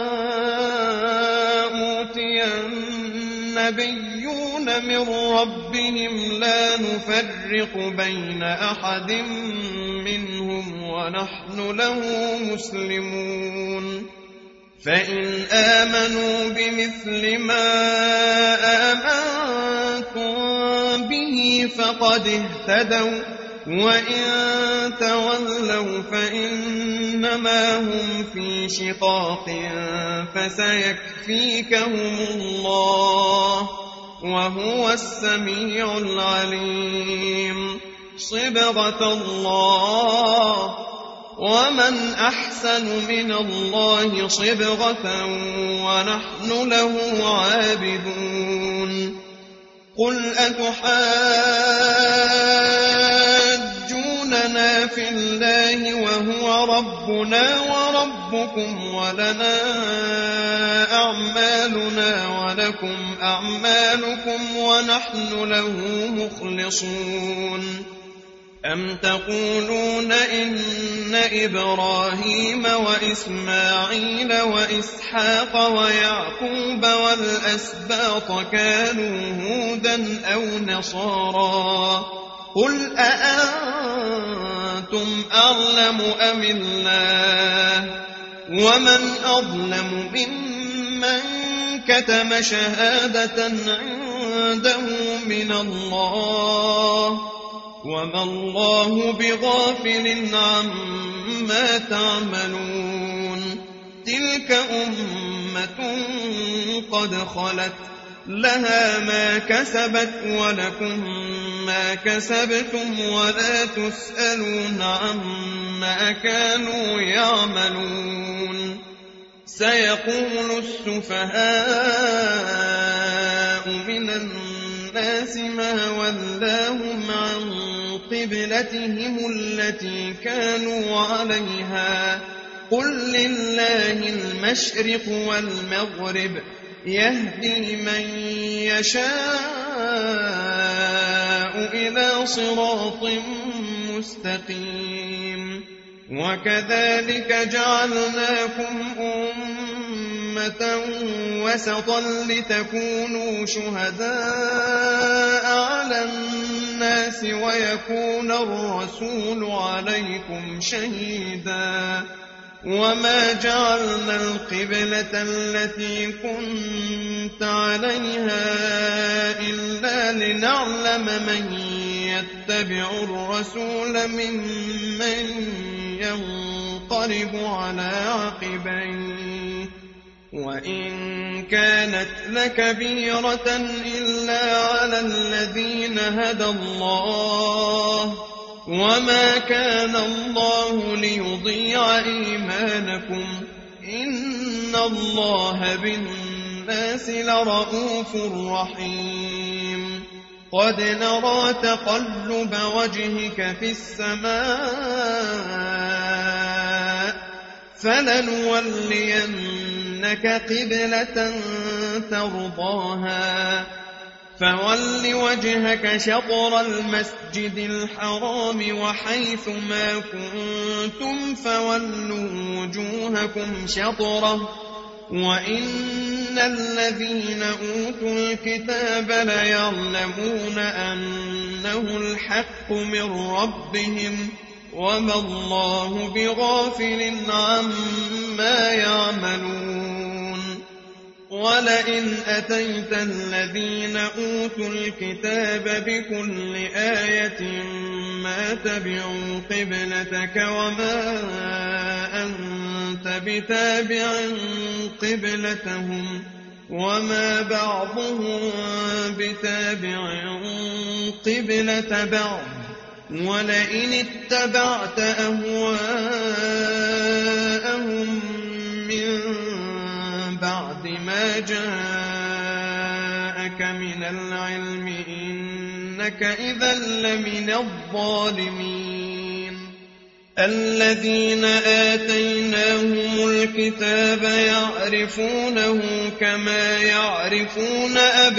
أوتي النبيون من ربهم لا نفرق بين أحد منهم ونحن له مسلمون فإن آمنوا بمثل ما آمنتم به فقد اهتدوا وإن تولوا فإنما هم في شقاق فسيكفيكهم الله وهو السميع العليم صبغة الله ومن أحسن من الله صبغة ونحن له عابدون قل أتحاجوننا في الله وهو ربنا وربكم ولنا أعمالنا ولكم أعمالكم ونحن له مخلصون أم تقولون إن إبراهيم وإسماعيل وإسحاق ويعقوب والأسباط كانوا هودا أو نصارى قل أأنتم أعلم أم الله ومن أظلم ممن كتم شهادة عنده من الله وما الله بغافل عما تعملون تلك أمة قد خلت لها ما كسبت ولكم ما كسبتم ولا تسألون عما كانوا يعملون سيقول السفهاء من الناس ما ولاهم عن قبلتهم التي كانوا عليها قل لله المشرق والمغرب يهدي من يشاء إلى صراط مستقيم وكذلك جعلناكم أمة وسطا لتكونوا شهداء على الناس ويكون الرسول عليكم شهيدا وما جعلنا القبلة التي كنت عليها إلا لنعلم من يتبع الرسول ممن ينقلب على عقبيه وإن كانت لكبيرة إلا على الذين هدى الله وما كان الله ليضيع إيمانكم إن الله بالناس لرءوف رحيم قد نرى تقلب وجهك في السماء فلنولينك قبلة ترضاها فول وجهك شطر المسجد الحرام وحيث ما كنتم فولوا وجوهكم شطره وإن الذين أوتوا الكتاب ليعلمون أنه الحق من ربهم وما الله بغافل عما يعملون ولئن أتيت الذين أوتوا الكتاب بكل آية ما تبعوا قبلتك وما أنت بتابع قبلتهم وما بعضهم بتابع قبلة بعض ولئن اتبعت أهواءهم من بعد ما جاءك من العلم إنك إذا لمن الظالمين الذين آتيناهم الكتاب يعرفونه كما يعرفون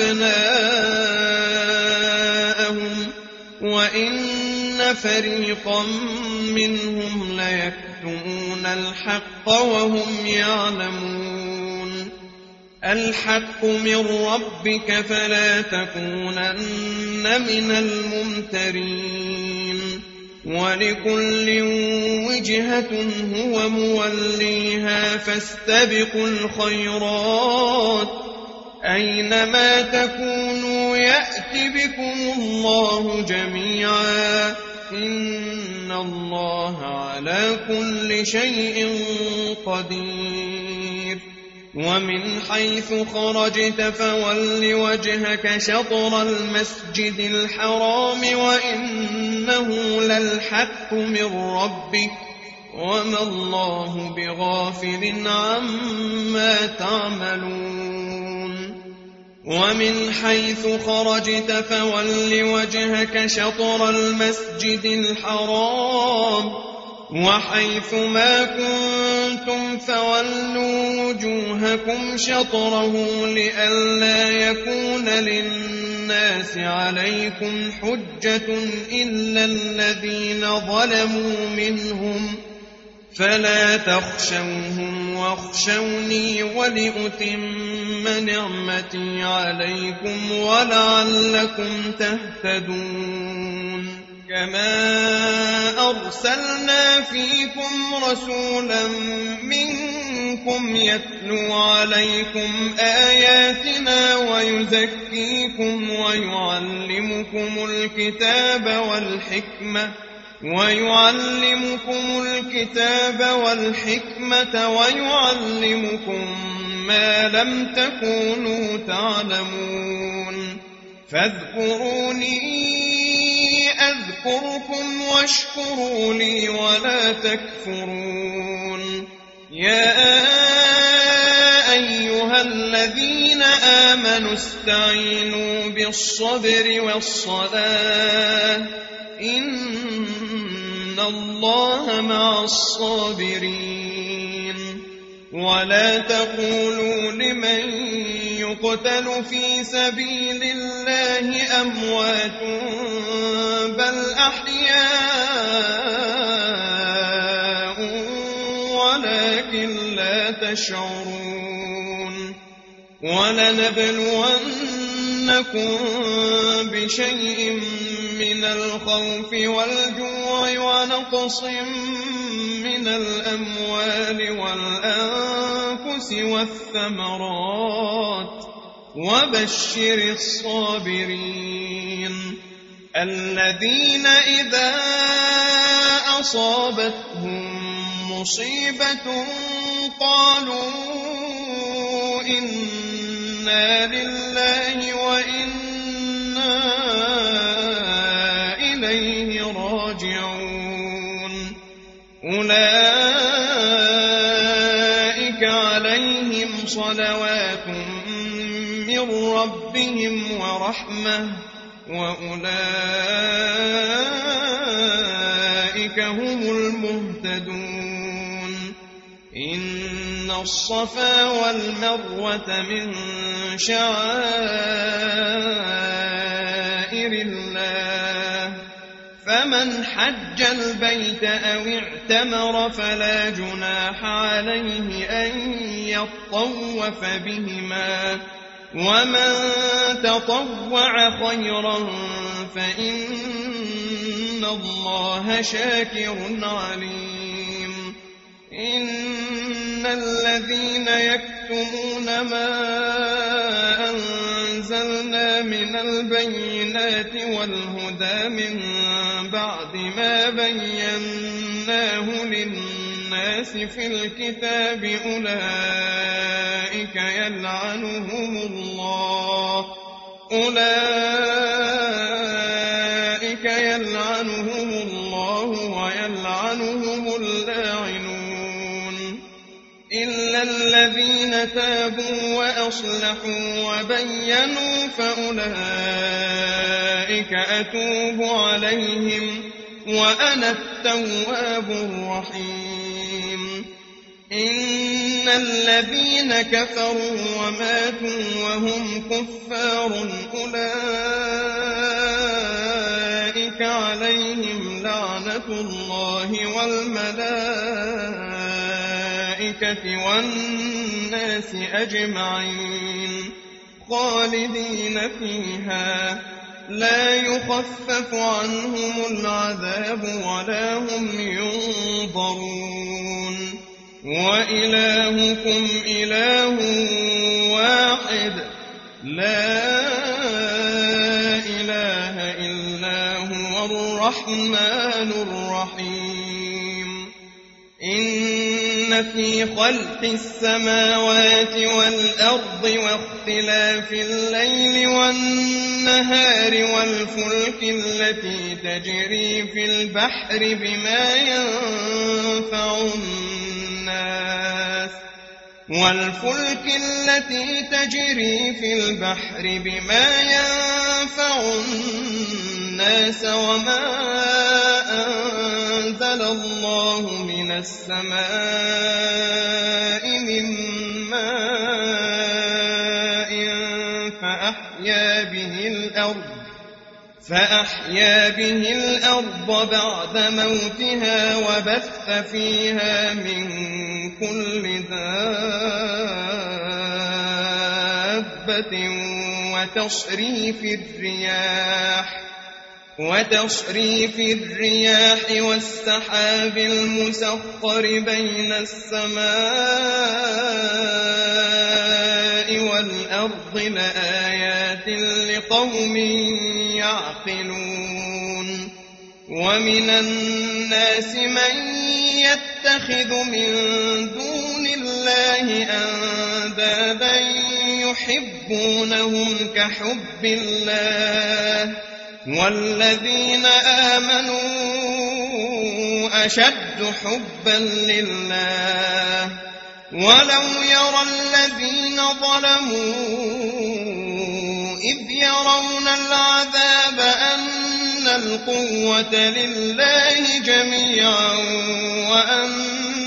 أبناءهم وإن فريقا منهم ليكتمون الحق وهم يعلمون الحق من ربك فلا تكونن من الممترين ولكل وجهة هو موليها فاستبقوا الخيرات أينما تكونوا يأت بكم الله جميعا إن الله على كل شيء قدير ومن حيث خرجت فول وجهك شطر المسجد الحرام وإنه للحق من ربك وما الله بغافل عما تعملون ومن حيث خرجت فول وجهك شطر المسجد الحرام وحيث ما كنتم قُلْتُمْ فَوَلُّوا وُجُوهَكُمْ شَطْرَهُ لِئَلَّا يَكُونَ لِلنَّاسِ عَلَيْكُمْ حُجَّةٌ إِلَّا الَّذِينَ ظَلَمُوا مِنْهُمْ فَلَا تَخْشَوْهُمْ وَاخْشَوْنِي وَلِأُتِمَّ نِعْمَتِي عَلَيْكُمْ وَلَعَلَّكُمْ تَهْتَدُونَ كَمَا أَرْسَلْنَا فِيكُمْ رَسُولًا مِّنكُمْ يَتْلُو عَلَيْكُمْ آيَاتِنَا وَيُزَكِّيكُمْ وَيُعَلِّمُكُمُ الْكِتَابَ وَالْحِكْمَةَ وَيُعَلِّمُكُم مَّا لَمْ تَكُونُوا تَعْلَمُونَ فاذكروني أذكركم واشكروا لي ولا تكفرون يا أيها الذين آمنوا استعينوا بالصبر والصلاة إن الله مع الصابرين ولا تقولوا لمن يقتل في سبيل الله أموات بل أحياء ولكن لا تشعرون ولنبلونكم بشيء من الخوف والجوع ونقص من الأموال والأنفس والثمرات وبشر الصابرين الذين إذا أصابتهم مصيبة قالوا إنا لله وإنا إليه راجعون أولئك عليهم صلوات من ربهم ورحمة وأولئك هم المهتدون إن الصفا والمروة من شعائر الله فمن حج البيت أو اعتمر فلا جناح عليه أن يطوف بهما ومن تطوع خيرا فإن الله شاكر عليم إن الذين يكتمون ما أنزلنا من البينات والهدى من بعد ما بيناه للناس في الكتاب أولئك يلعنهم الله ويلعنهم اللاعنون إلا الذين تابوا وأصلحوا وبينوا فأولئك أتوب عليهم وأنا التواب الرحيم إن الذين كفروا وماتوا وهم كفار أولئك عليهم لعنة الله والملائكة والناس أجمعين خالدين فيها لا يخفف عنهم العذاب ولا هم ينظرون وإلهكم إله واحد لا إله إلا هو الرحمن الرحيم إن في خلق السماوات والأرض واختلاف الليل والنهار والفلك التي تجري في البحر بما ينفع الناس وما أنزل الله من السماء من ماء فأحيا به الأرض بعد موتها وبث فيها من كل دابة وتصريف الرياح والسحاب المسخر بين السماء والأرض لآيات لقوم يعقلون ومن الناس من يتخذ من دون الله أندادا يحبونهم كحب الله والذين آمنوا أشد حبا لله ولو يرى الذين ظلموا إذ يرون العذاب أن القوة لله جميعا وأن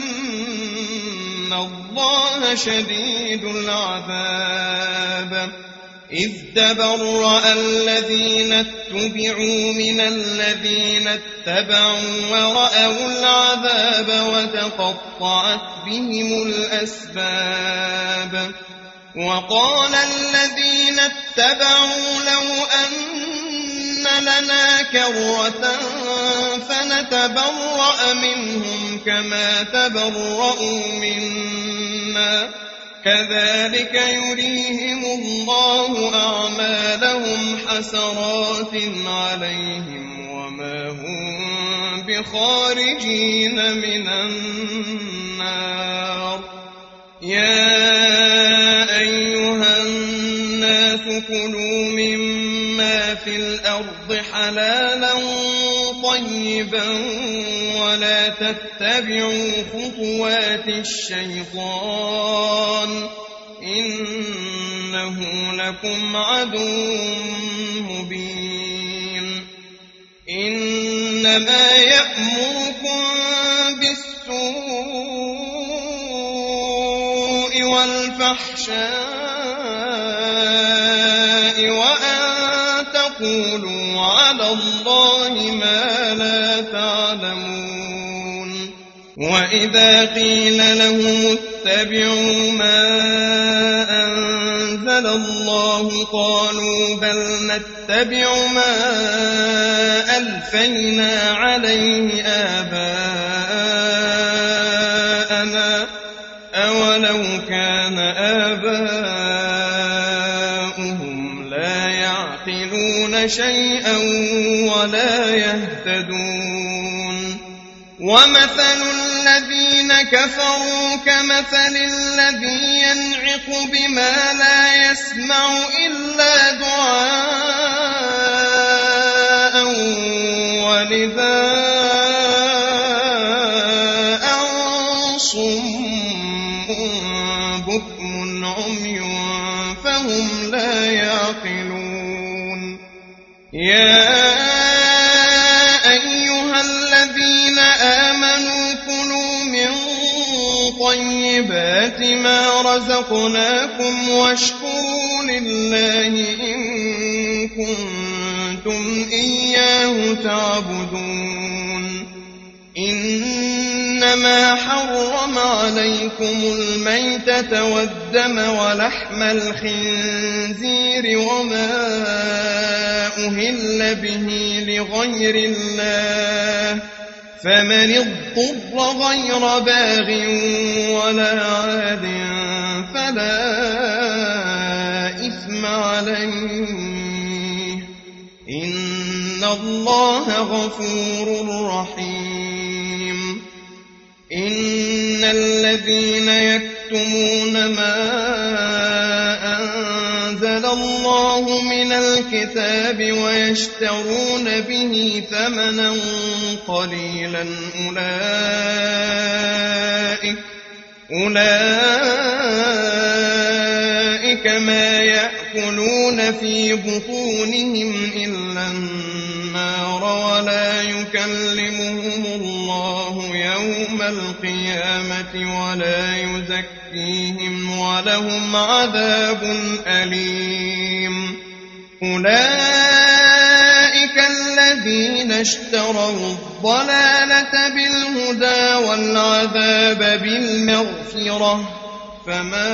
الله شديد العذاب إذ تبرأ الذين اتبعوا من الذين اتبعوا ورأوا العذاب وتقطعت بهم الأسباب وقال الذين اتبعوا لو أن لنا كرة فنتبرأ منهم كما تبرأوا منا كذلك يريهم الله أعمالهم حسرات عليهم وما هم بخارجين من النار يا أيها الناس كلوا مما في الأرض حلالا طيبا ولا تتبعوا خطوات الشيطان إنه لكم عدو مبين إنما يأمركم بالسوء والفحشاء وأن تقولوا على الله ما لا تعلمون وإذا قيل لهم اتبعوا ما أنزل الله قالوا بل نتبع ما ألفينا عليه آباءنا أولو كان آباؤهم لا يعقلون شيئا ولا يهتدون ومثل الذين كفروا كمثل الذي ينعق بما لا يسمع إلا دعاء ونداء صم بكم عمي فهم لا يعقلون يا أيها الذين آمنوا كلوا من طيبات ما رزقناكم واشكروا لله إن كنتم إياه تعبدون إنما حرم عليكم الميتة والدم ولحم الخنزير وما أهل به لغير الله فمن اضطر غير باغ ولا عاد فلا إثم عليه إن الله غفور رحيم إن الذين يكتمون ما أنزل الله من الكتاب ويشترون به ثمنا قليلا أولئك ما يأكلون في بطونهم إلا النار ولا يكلمهم الله القيامة ولا يزكيهم ولهم عذاب أليم. أولئك الذين اشتروا الضلالة بالهدى والعذاب بالمغفرة فما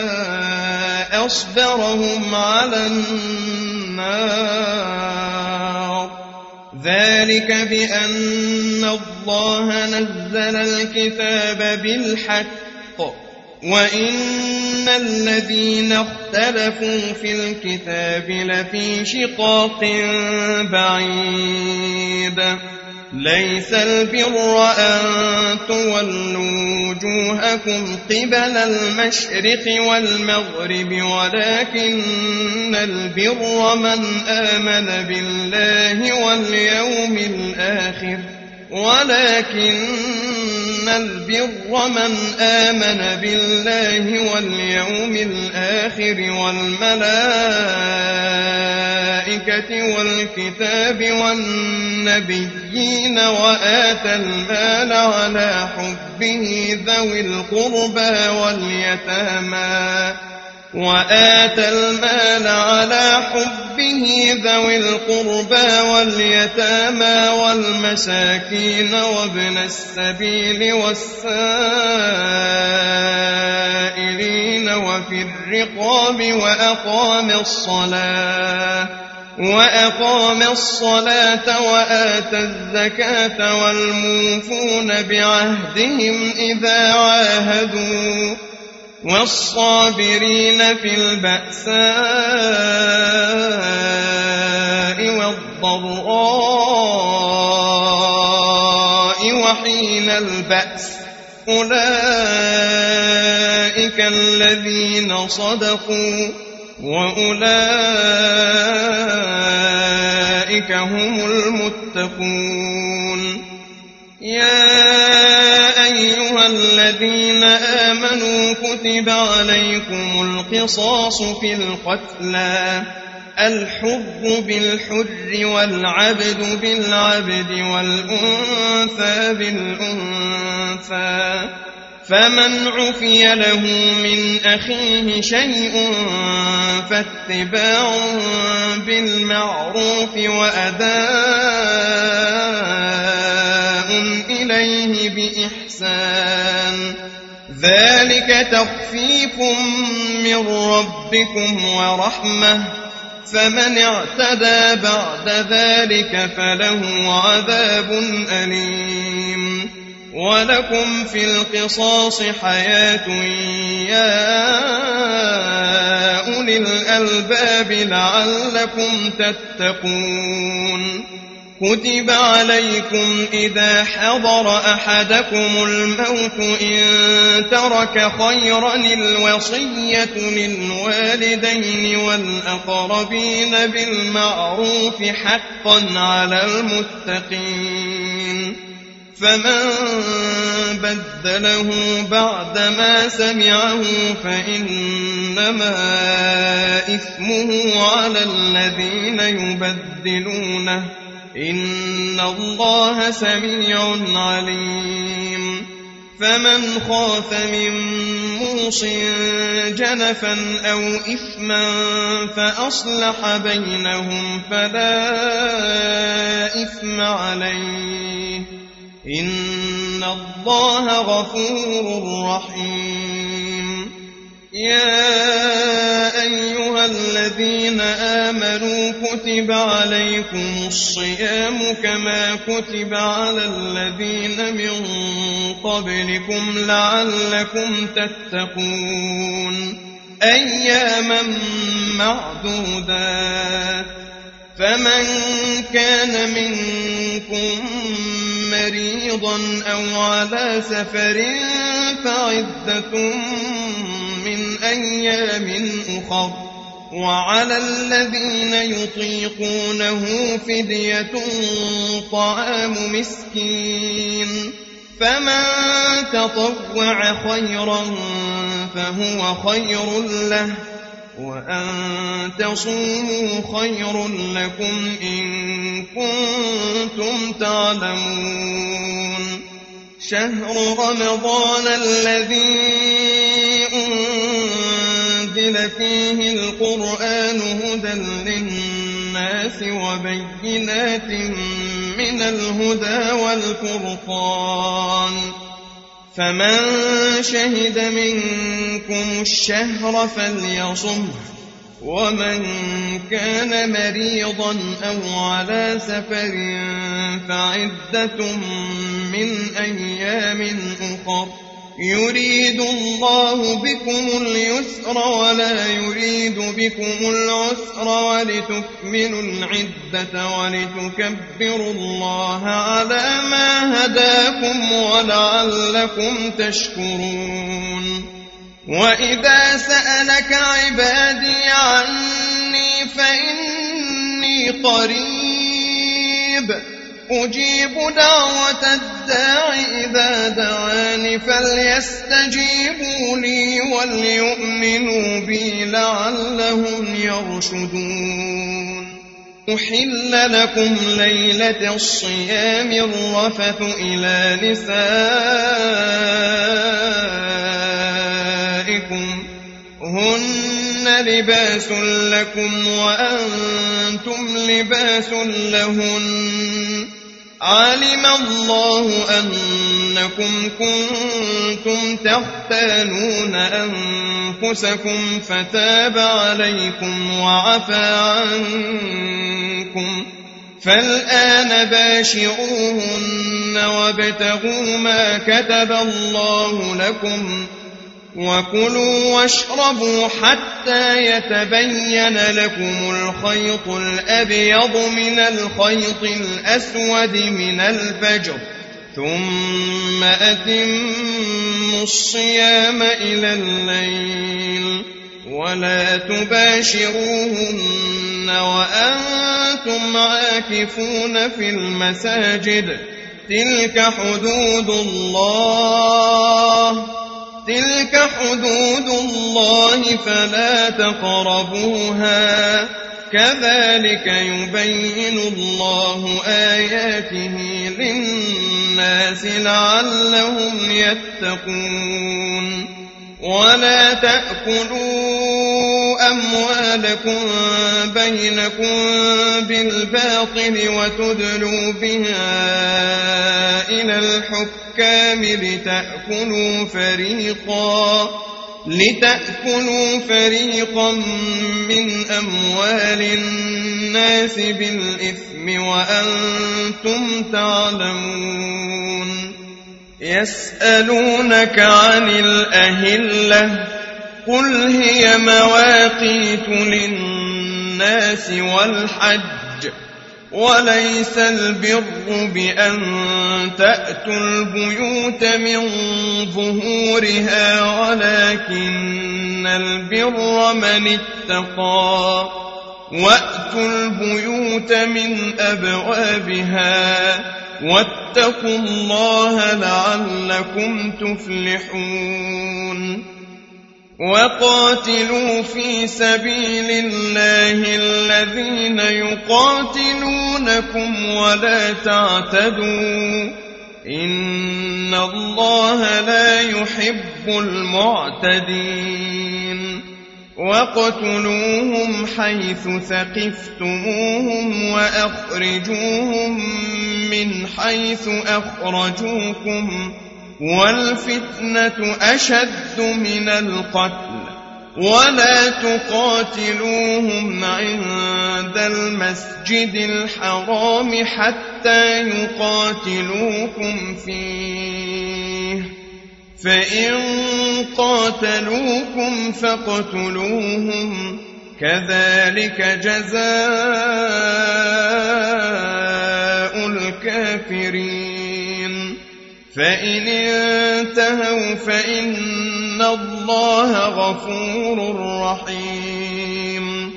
أصبرهم على النار. ذلك بأن الله نزل الكتاب بالحق وإن الذين اختلفوا في الكتاب لفي شقاق بعيد. ليس البر أن تولوا وجوهكم قبل المشرق والمغرب ولكن البر من آمن بالله واليوم الآخر والملائكة والكتاب والنبيين وآتى المال على حبه ذوي القربى واليتامى والمساكين وابن السبيل والسائلين وفي الرقاب وأقام الصلاة وآتى الزكاة والموفون بعهدهم إذا عاهدوا والصابرين في البأساء والضراء وحين البأس أولئك الذين صدقوا وأولئك هم المتقون. يا أيها الذين آمنوا كتب عليكم القصاص في القتلى الحر بالحر والعبد بالعبد والأنثى بالأنثى فمن عفي له من أخيه شيء فاتباع بالمعروف وأداء إليه بإحسان ذلك تخفيف من ربكم ورحمة فمن اعتدى بعد ذلك فله عذاب أليم. ولكم في القصاص حياة يا أولي الألباب لعلكم تتقون. كتب عليكم إذا حضر أحدكم الموت إن ترك خيرا الوصية للوالدين والأقربين بالمعروف حقا على المتقين. فمن بدله بعدما سمعه فإنما إثمه على الذين يبدلونه إن الله سميع عليم. فمن خاف من موص جنفا أو إثما فأصلح بينهم فلا إثم عليه إن الله غفور رحيم. يا أيها الذين آمنوا كتب عليكم الصيام كما كتب على الذين من قبلكم لعلكم تتقون. أياما معدودات فمن كان منكم مريضا أو على سفر فعدة من أيام أخر وعلى الذين يطيقونه فدية طعام مسكين فمن تطوع خيرا فهو خير له وأن تصوموا خير لكم إن كنتم تعلمون. شهر رمضان الذي أنزل فيه القرآن هدى للناس وبينات من الهدى والفرقان فمن شهد منكم الشهر فليصمه ومن كان مريضا أو على سفر فعدة من أيام أخر يريد الله بكم اليسر ولا يريد بكم العسر ولتكملوا العدة ولتكبروا الله على ما هداكم ولعلكم تشكرون وإذا سألك عبادي عني فإني قريب أجيب دعوة الداع إذا دعاني فليستجيبوا لي وليؤمنوا بي لعلهم يرشدون أحل لكم ليلة الصيام الرفث إلى نسائكم هن لباس لكم وأنتم لباس لهن علم الله أنكم كنتم تختانون أنفسكم فتاب عليكم وعفى عنكم فالآن باشروهن وابتغوا ما كتب الله لكم وكلوا واشربوا حتى يتبين لكم الخيط الأبيض من الخيط الأسود من الفجر ثم أتموا الصيام إلى الليل ولا تباشروهن وأنتم عاكفون في المساجد تلك حدود الله فلا تقربوها كذلك يبين الله آياته للناس لعلهم يتقون ولا تأكلوا أموالكم بينكم بالباطل وتدلوا بها إلى الحكام لتأكلوا فريقا من أموال الناس بالإثم وأنتم تعلمون يسألونك عن الأهلة قل هي مواقيت للناس والحج وليس البر بأن تأتوا البيوت من ظهورها ولكن البر من اتقى وأتوا البيوت من أبوابها واتقوا الله لعلكم تفلحون وقاتلوا في سبيل الله الذين يقاتلونكم ولا تعتدوا إن الله لا يحب المعتدين وقتلوهم حيث ثقفتموهم وأخرجوهم من حيث أخرجوكم والفتنة أشد من القتل ولا تقاتلوهم عند المسجد الحرام حتى يقاتلوكم فيه فإن قاتلوكم فاقتلوهم كذلك جزاء الكافرين فإن انتهوا فإن الله غفور رحيم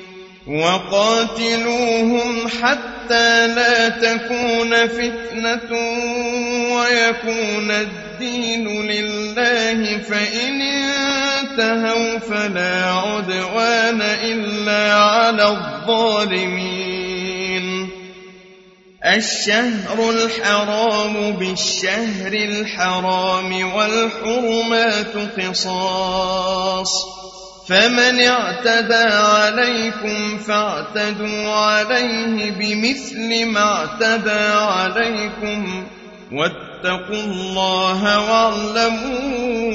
وقاتلوهم حتى لا تكون فتنة ويكون الدين لله فإن انتهوا فلا عدوان إلا على الظالمين الشهر الحرام بالشهر الحرام والحرمات قصاص فمن اعتدى عليكم فاعتدوا عليه بمثل ما اعتدى عليكم واتقوا الله واعلموا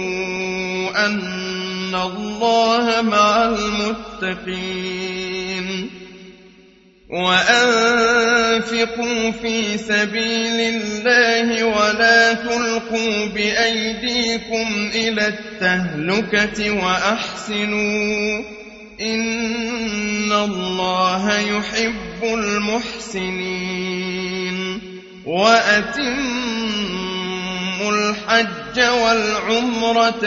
أن الله مع المتقين وأنفقوا في سبيل الله ولا تلقوا بأيديكم إلى التهلكة وأحسنوا إن الله يحب المحسنين وأتموا الحج والعمرة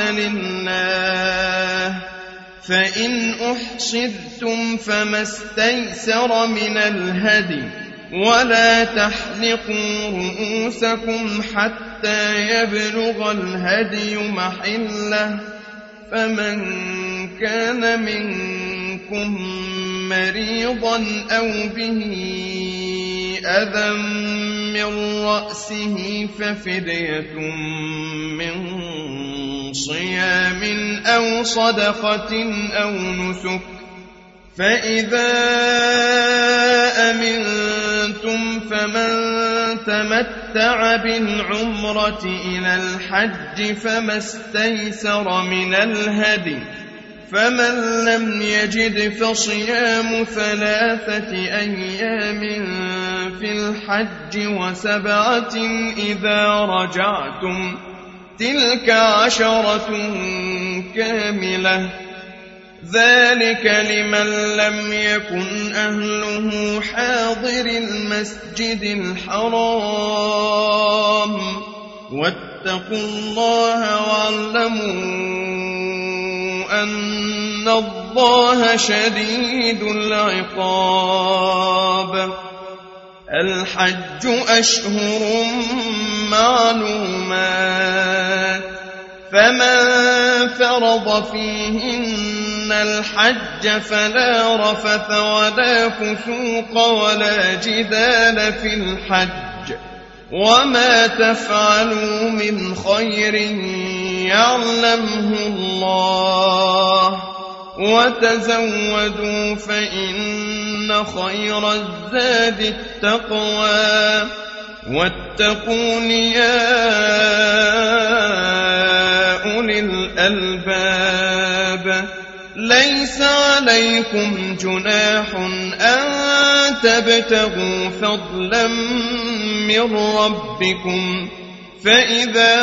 لله فإن أحصرتم فما استيسر من الهدي ولا تحلقوا رؤوسكم حتى يبلغ الهدي محله فمن كان منكم مريضا أو به أذى من رأسه ففدية من صيام أو صدقة أو نسك فإذا أمنتم فمن تمتع بالعمرة إلى الحج فما استيسر من الهدي فمن لم يجد فصيام 3 أيام في الحج و7 إذا رجعتم تلك 10 كاملة ذلك لمن لم يكن أهله حاضر المسجد الحرام واتقوا الله واعلموا أن الله شديد العقاب الحج أشهر معلومات فمن فرض فيهن الحج فلا رفث ولا فسوق ولا جدال في الحج وما تفعلوا من خير يعلمه الله وتزودوا فإن خير الزاد التقوى واتقون يا أولي الألباب ليس عليكم جناح أن تبتغوا فضلا من ربكم فإذا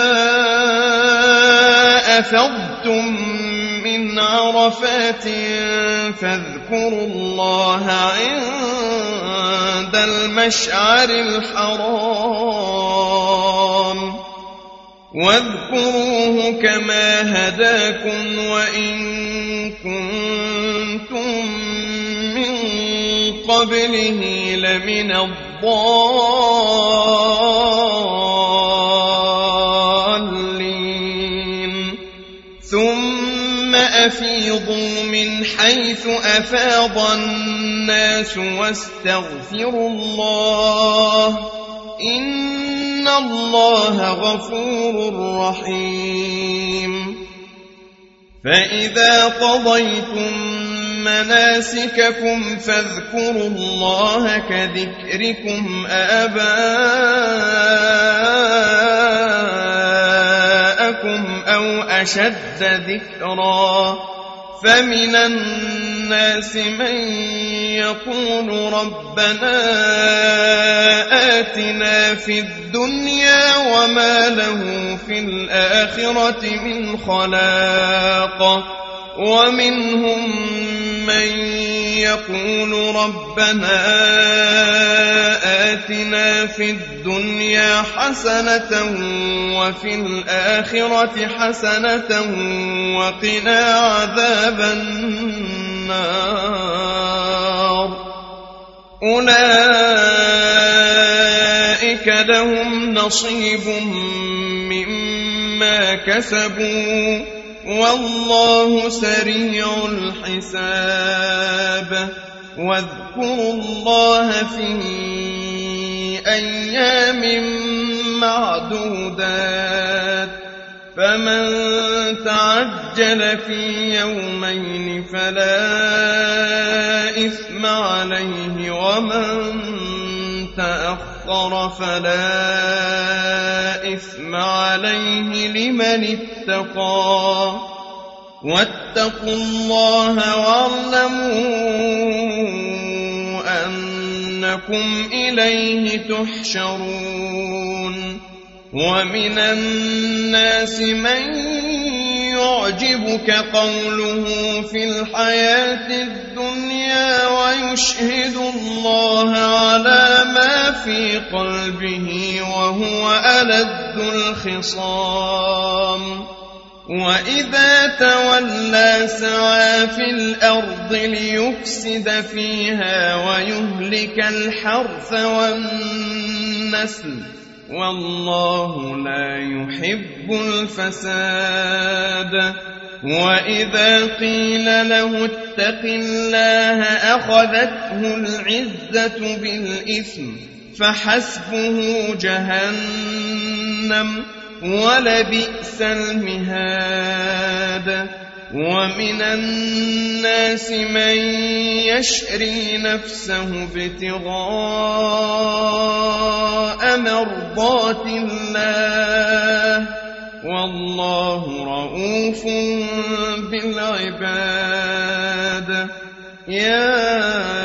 أفضتم من عرفات فاذكروا الله عند المشعر الحرام واذكروه كما هداكم وإن كنتم من قبله لمن الضالين ثم أفيضوا من حيث أفاض الناس واستغفروا الله إن الله غفور رحيم فإذا قضيتم مناسككم فاذكروا الله كذكركم آباءكم أو أشد ذكرا فمن الناس من يقول ربنا آتنا في الدنيا وما له في الآخرة من خلاق ومنهم من يقول ربنا آتنا في الدنيا حسنة وفي الآخرة حسنة وقنا عذاب النار أولئك لهم نصيب مما كسبوا والله سريع الحساب واذكروا الله في أيام معدودات فمن تعجل في يومين فلا إثم عليه ومن تأخر فلا إثم عليه لمن اتقى واتقوا الله واعلموا أنكم إليه تحشرون ومن الناس من يعجبك قوله في الحياة الدنيا ويشهد الله على ما في قلبه وهو ألد الخصام وإذا تولى سعى في الأرض ليفسد فيها ويهلك الحرث والنسل والله لا يحب الفساد وإذا قيل له اتق الله أخذته العزة بالإثم فحسبه جهنم ولبئس المهاد ومن الناس من يشري نفسه ابتغاء مرضات الله والله رؤوف بالعباد يا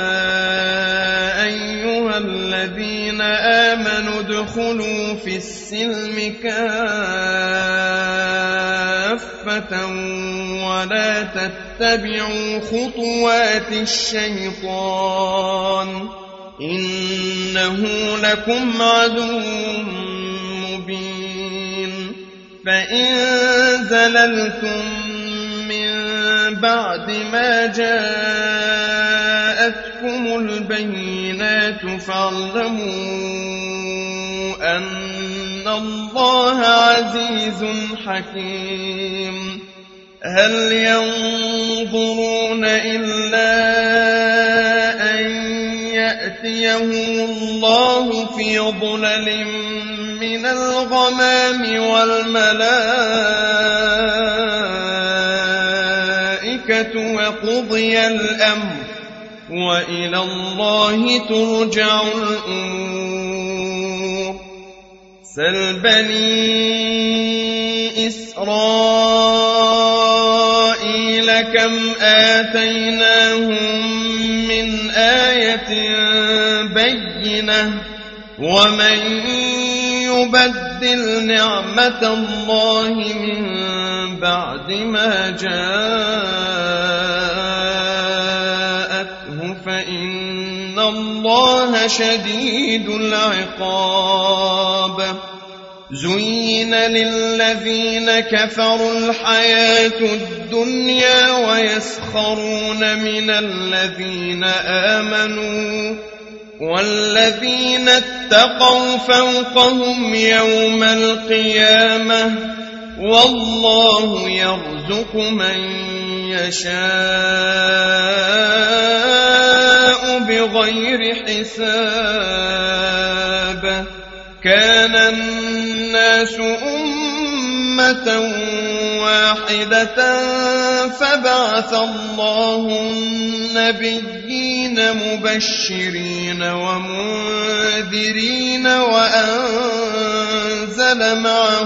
أيها الذين آمنوا ادخلوا في السلم كافة ولا تتبعوا خطوات الشيطان إنه لكم عدو مبين فإن زللتم من بعد ما جاءتكم البينات فاعلموا أن الله عزيز حكيم هل ينظرون إلا أن يأتيهم الله في ظلل من الغمام والملائكة وقضي الأمر وإلى الله ترجع الأمور سل بني إسرائيل كم آتيناهم من آية بينة ومن يبدل نعمة الله من بعد ما جاءته فإن الله شديد العقاب زين للذين كفروا الحياة الدنيا ويسخرون من الذين آمنوا والذين اتقوا فوقهم يوم القيامة والله يرزق من يشاء بغير حساب كان الناس أمة واحدة فبعث الله النبيين مبشرين ومنذرين وأنزل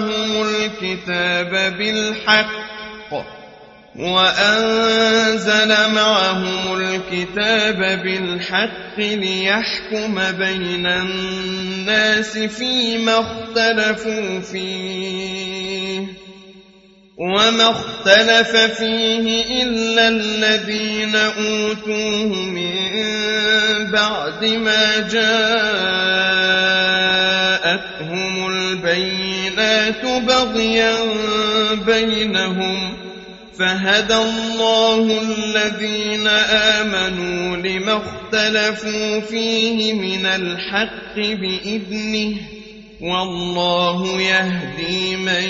معهم الكتاب بالحق ليحكم بين الناس فيما اختلفوا فيه وما اختلف فيه إلا الذين أوتوه من بعد ما جاءتهم البينات بغيا بينهم فهدى الله الذين آمنوا لما اختلفوا فيه من الحق بإذنه والله يهدي من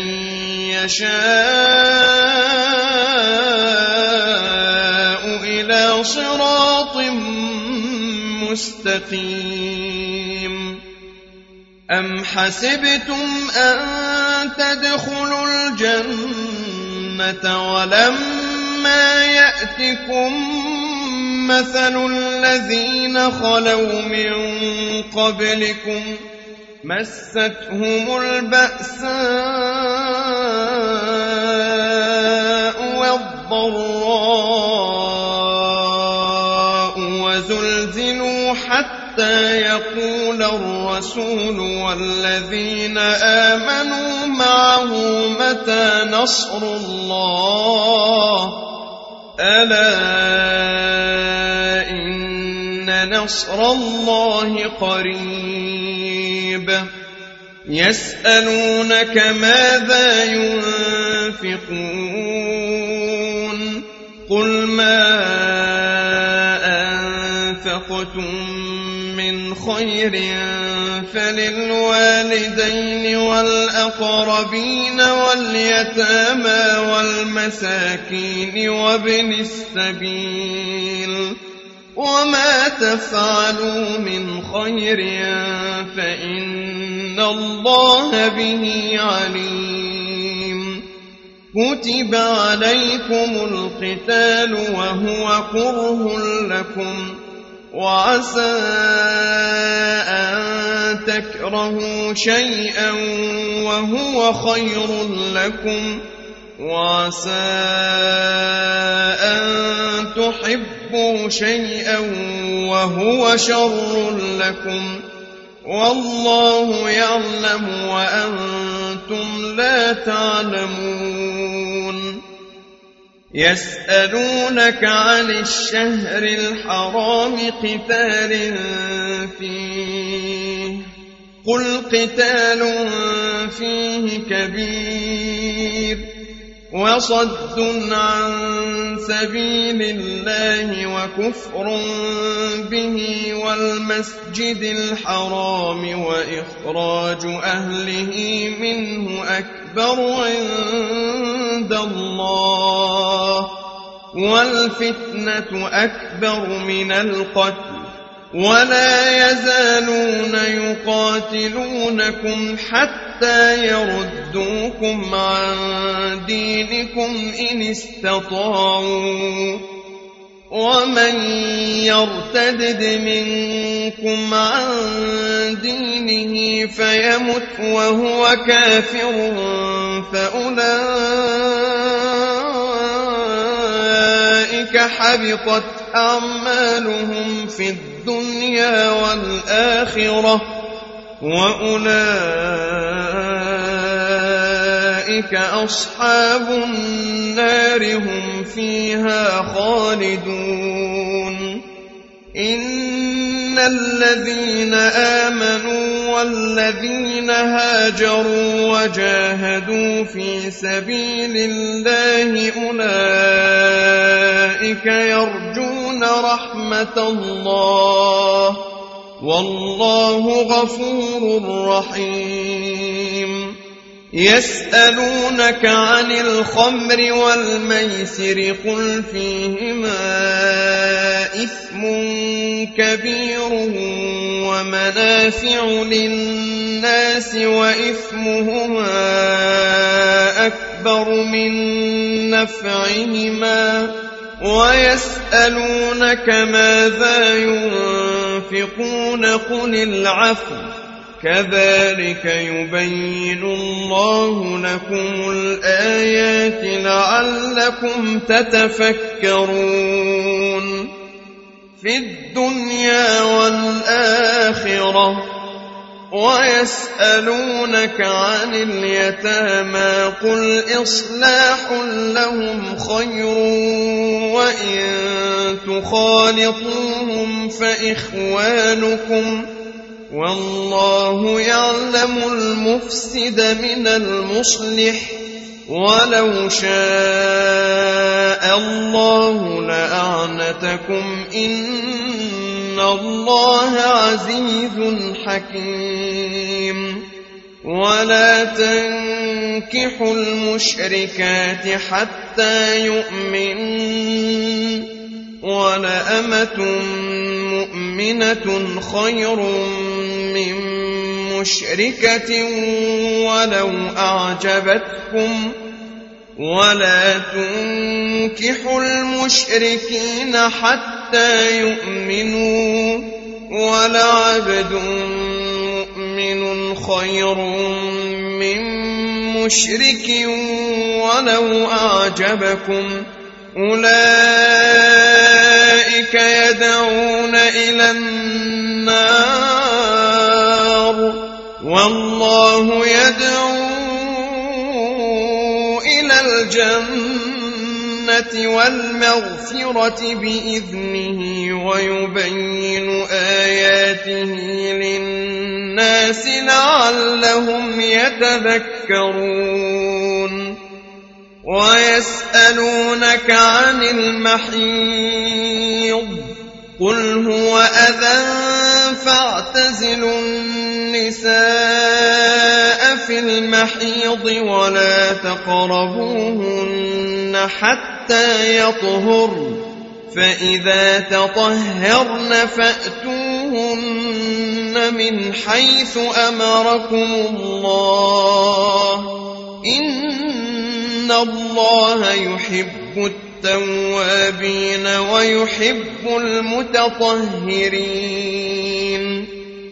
يشاء إلى صراط مستقيم أم حسبتم أن تدخلوا الجنة ولما يأتكم مثل الذين خلوا من قبلكم مستهم البأساء والضراء وزلزلوا حتى يقول الرسول والذين آمنوا معه متى نصر الله ألا إن نصر الله قريب يسألونك ماذا ينفقون قل ما أنفقتم من خير فللوالدين والأقربين واليتامى والمساكين وابن السبيل وما تفعلوا من خير فإن الله به عليم كتب عليكم القتال وهو كره لكم وعسى أن تكرهوا شيئا وهو خير لكم وعسى أن تحبوا شيئا وهو شر لكم والله يعلم وأنتم لا تعلمون يسألونك عن الشهر الحرام قتال فيه قل قتال فيه كبير وصد عن سبيل الله وكفر به والمسجد الحرام وإخراج أهله منه أكبر عند الله والفتنة أكبر من القتل ولا يزالون يقاتلونكم حتى يردوكم عن دينكم إن استطاعوا ومن يرتدد منكم عن دينه فيمت وهو كافر فأولئك حبطت أعمالهم في الدنيا والآخرة وأولئك أصحاب النار هم فيها خالدون إن الذين آمنوا والذين هاجروا وجاهدوا في سبيل الله أولئك يرجون رحمة الله والله غفور رحيم يسألونك عن الخمر والميسر قل فيهما إثم كبير ومنافع للناس وإثمهما أكبر من نفعهما ويسألونك ماذا ينفقون قل العفو كذلك يبين الله لكم الآيات لعلكم تتفكرون في الدنيا والآخرة ويسألونك عن اليتامى قل إصلاح لهم خير وإن تخالطوهم فإخوانكم والله يعلم المفسد من المصلح ولو شاء الله لأعنتكم إن الله عزيز حكيم ولا تنكحوا المشركات حتى يؤمنن ولأمة مؤمنة خير من مشركة ولو أعجبتكم ولا تنكحوا المشركين حتى يؤمنوا ولعبد مؤمن خير من مشرك ولو أعجبكم أولئك يدعون إلى النار والله يدعو إلى الجنة والمغفرة بإذنه ويبين آياته للناس لعلهم يتذكرون ويسألونك عن المحيض قل هو أذى فاعتزلوا النساء في المحيض ولا تقربوهن حتى يطهرن فإذا تطهرن فأتوهن من حيث أمركم الله إن الله يحب التوابين ويحب المتطهرين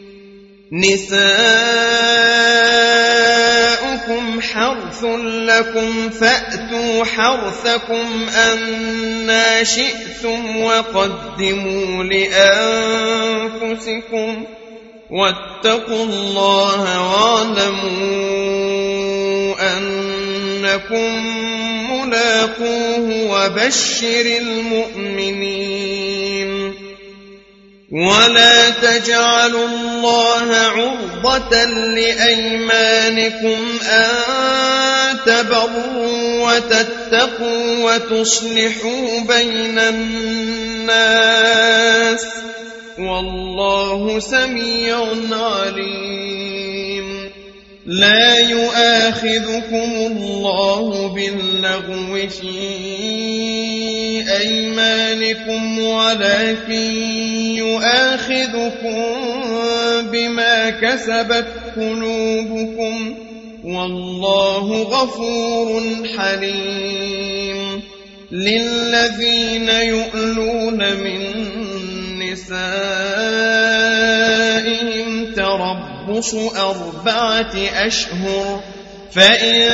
نساؤكم حرث لكم فأتوا حرثكم أنا شئتم وقدموا لأنفسكم واتقوا الله واعلموا أنكم ملاقوه وبشر المؤمنين ولا تجعلوا الله عرضة لأيمانكم أن تبروا وتتقوا وتصلحوا بين الناس والله سميع عليم لا يؤاخذكم الله باللغو في أيمانكم ولكن يؤاخذكم بما كسبت قلوبكم والله غفور حليم للذين يؤلون من نسائهم تربص 4 أشهر فإن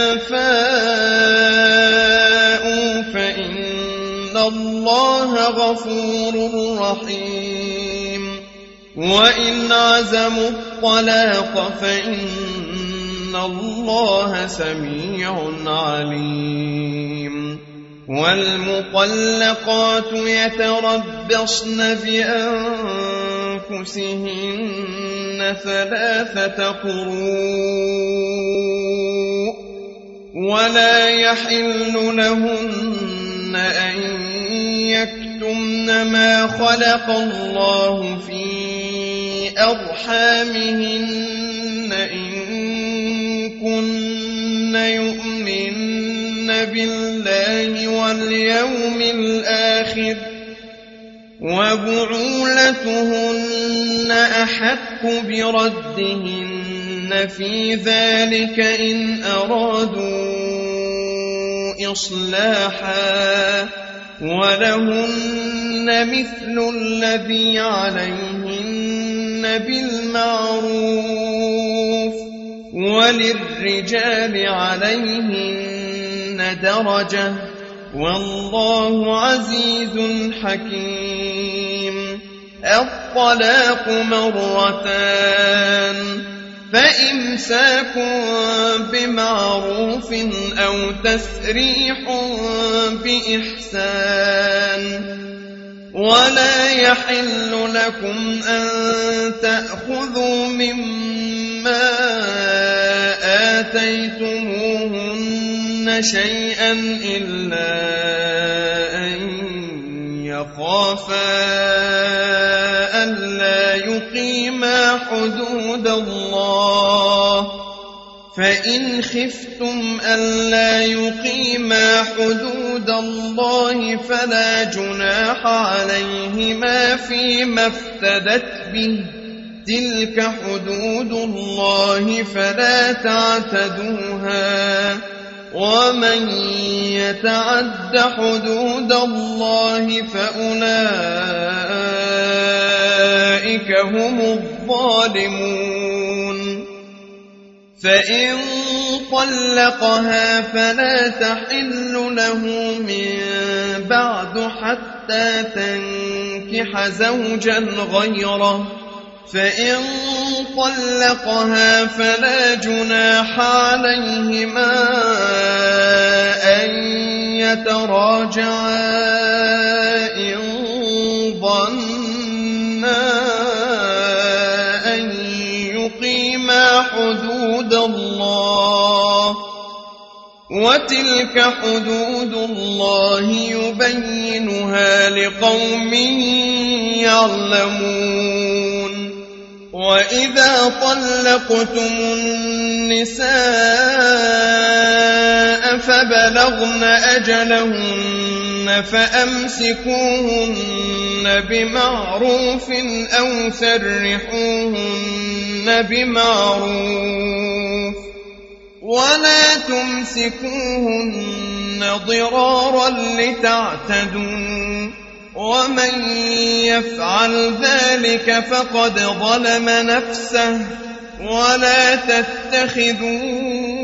فاءوا فإن الله غفور رحيم وإن عزموا الطلاق فإن الله سميع عليم والمطلقات يتربصن بأنفسهن 3 قروء ولا يحل لهن أن يكتمن ما خلق الله في أرحامهن إن كن يؤمن بالله واليوم الآخر وبعولتهن أحق بردهن في ذلك إن أرادوا إصلاحا ولهن مثل الذي عليهن بالمعروف وللرجال عليهن درجة والله عزيز حكيم الطلاق 2 فإمساك بمعروف أو تسريح بإحسان ولا يحل لكم أن تأخذوا مما آتيتموهن شيئا إلا أن يخافا ألا يقيما حدود الله فإن خفتم ألا يقيما حدود الله فلا جناح عليهما فيما افتدت به تلك حدود الله فلا تعتدوها ومن يتعد حدود الله فأولئك هم الظالمون فإن طلقها فلا تحل له من بعد حتى تنكح زوجا غيره فإن طلقها فلا جناح عليهما أن يتراجعا إن ظنا أن يقيما حدود الله وتلك حدود الله يبينها لقوم يعلمون وإذا طلقتم النساء فبلغن أجلهن فأمسكوهن بمعروف أو سرحوهن بمعروف ولا تمسكوهن ضرارا لتعتدوا ومن يفعل ذلك فقد ظلم نفسه ولا تتخذوا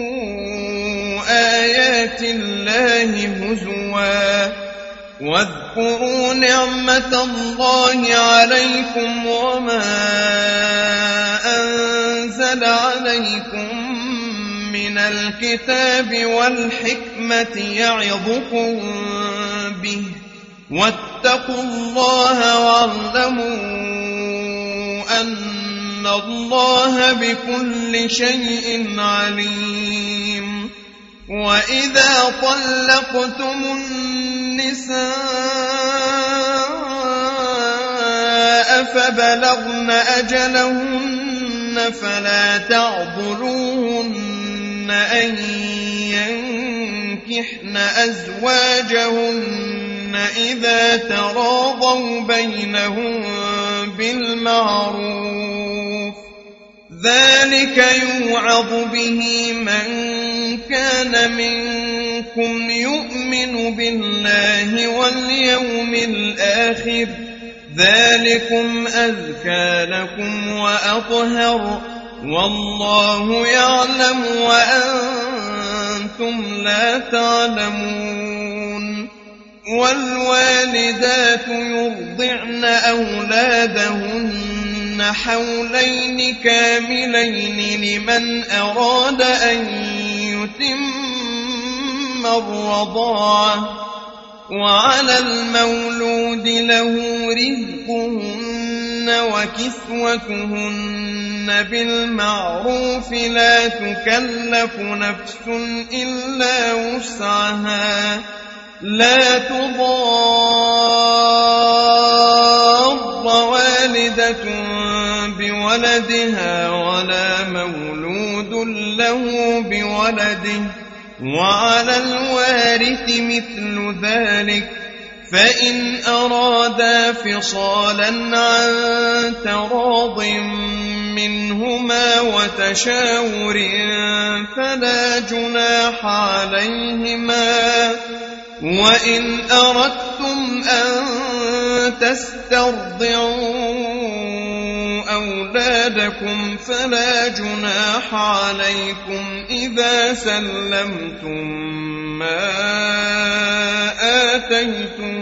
آيات الله هزوا واذكروا نعمة الله عليكم وما أنزل عليكم من الكتاب والحكمة يعظكم به واتقوا الله واعلموا أن الله بكل شيء عليم وإذا طلقتم النساء فبلغن أجلهن فلا تعضلوهن أن ينكحن أزواجهن إذا تراضوا بينهم بالمعروف ذلك يوعظ به من كان منكم يؤمن بالله واليوم الآخر ذلكم أزكى لكم وأطهر والله يعلم وأنتم لا تعلمون والوالدات يرضعن أولادهن حولين كاملين لمن أراد أن يتم الرضاعة وعلى المولود له رزقهن وكسوتهن بالمعروف لا تكلف نفس إلا وسعها لا تضار والدة بولدها ولا مولود له بولده وعلى الوارث مثل ذلك فإن أرادا فصالا عن تراض منهما وتشاور فلا جناح عليهما وإن أردتم أن تسترضعوا أولادكم فلا جناح عليكم إذا سلمتم ما آتيتم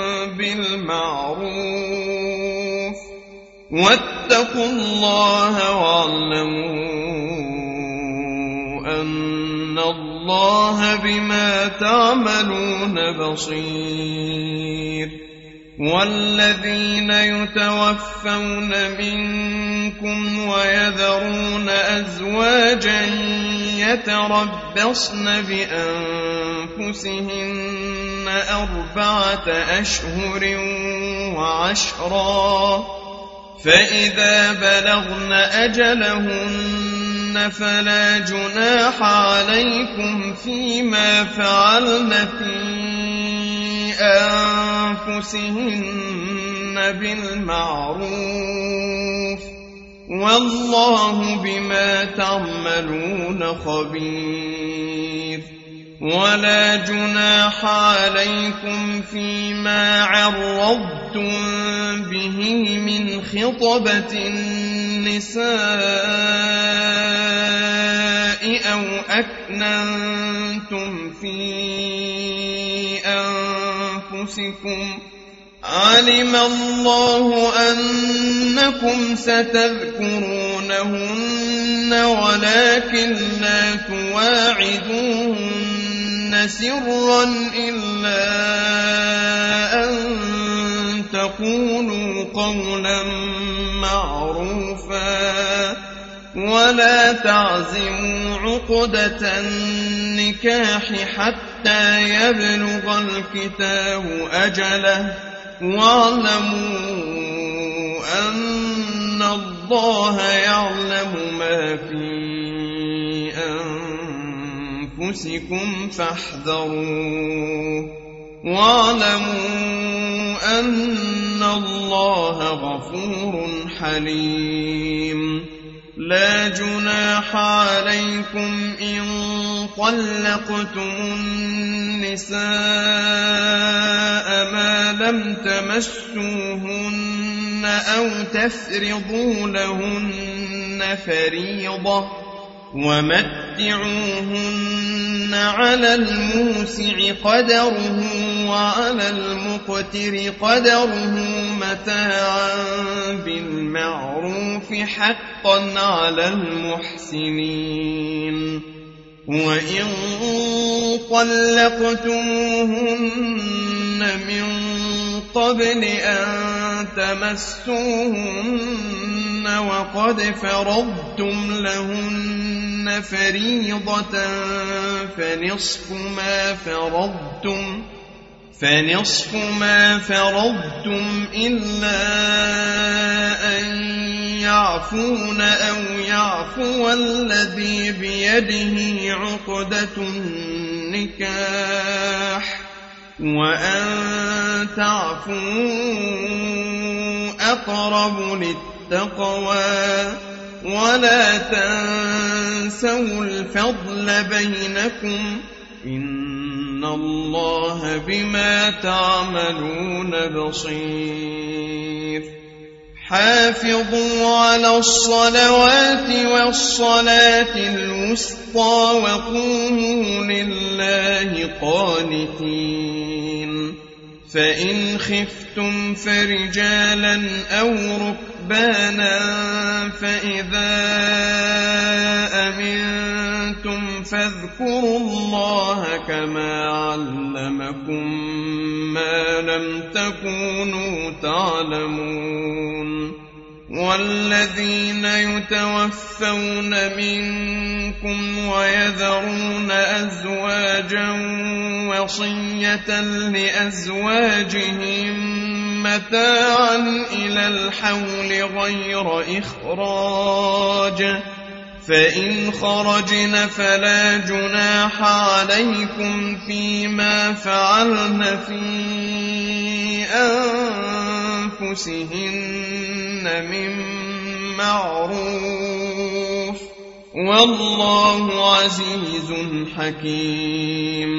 بالمعروف واتقوا الله واعلموا أن الله بما تعملون بصير والذين يتوفون منكم ويذرون أزواجا يتربصن بأنفسهن 4 أشهر وعشرا فإذا بلغن أجلهن فلا جناح عليكم فيما فعلن في أنفسهن بالمعروف والله بما تعملون خبير. ولا جناح عليكم فيما عرضتم به من خطبة النساء أو أكننتم في أنفسكم علم الله أنكم ستذكرونهن ولكن لا تواعدوهن سرا إلا أن تقولوا قولا معروفا ولا تعزموا عقدة النكاح حتى يبلغ الكتاب أجله واعلموا أن الله يعلم ما في أنفسكم فاحذروه واعلموا أن الله غفور حليم. لا جناح عليكم إن طلقتم النساء ما لم تمسوهن أو تفرضوا لهن فريضة ومتعوهن على الموسع قدره وعلى المقتر قدره متاعا بالمعروف حقا على المحسنين. وإن طلقتموهن من قبل أن تمسوهن وقد فرضتم لهن فريضة فنصف ما فرضتم إلا أن يعفون أو يعفو الذي بيده عقدة النكاح وأن تعفوا أقرب للتقوى ولا تنسوا الفضل بينكم إن الله بما تعملون بصير. حافظوا على الصلوات والصلاة الوسطى وقوموا لله قانتين. فإن خفتم فرجالا أو ركبانا فإذا أمنتم فاذكروا الله كما علمكم ما لم تكونوا تعلمون. والذين يتوفون منكم ويذرون أزواجا وصية لأزواجهم متاعا إلى الحول غير إخراج فإن خرجن فلا جناح عليكم فيما فعلن في أنفسهن من معروف والله عزيز حكيم.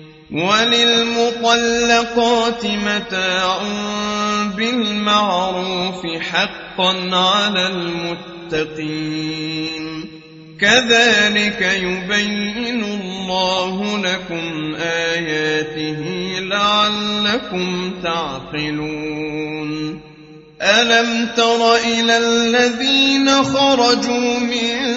وللمطلقات متاع بالمعروف حقا على المتقين. كذلك يبين الله لكم آياته لعلكم تعقلون. ألم تر إلى الذين خرجوا من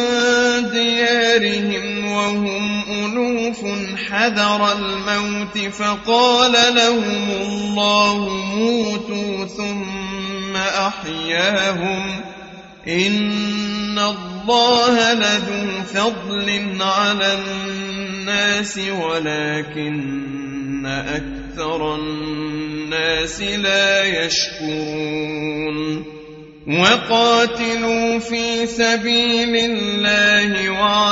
ديارهم وهم ألوف حذر الموت فقال لهم الله موتوا ثم أحياهم إن الله لذو فضل على الناس ولكن أكثر الناس لا يشكرون. وقاتلوا في سبيل الله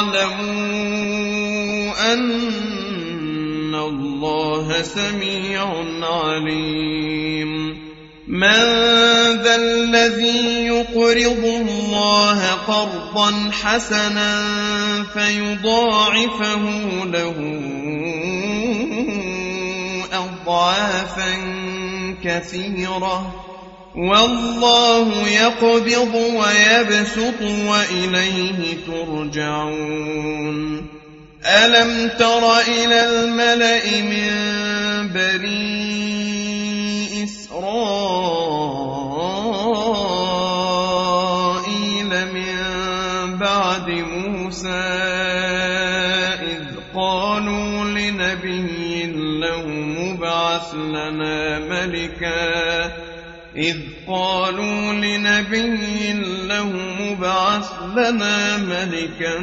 واعلموا أن الله سميع عليم. من ذا الذي يقرض الله قرضا حسنا فيضاعفه له أضعافا كثيرة والله يقبض ويبسط وإليه ترجعون ألم تر إلى الملأ من بني إسرائيل من بعد موسى إذ قالوا لنبي له مبعث لنا ملكا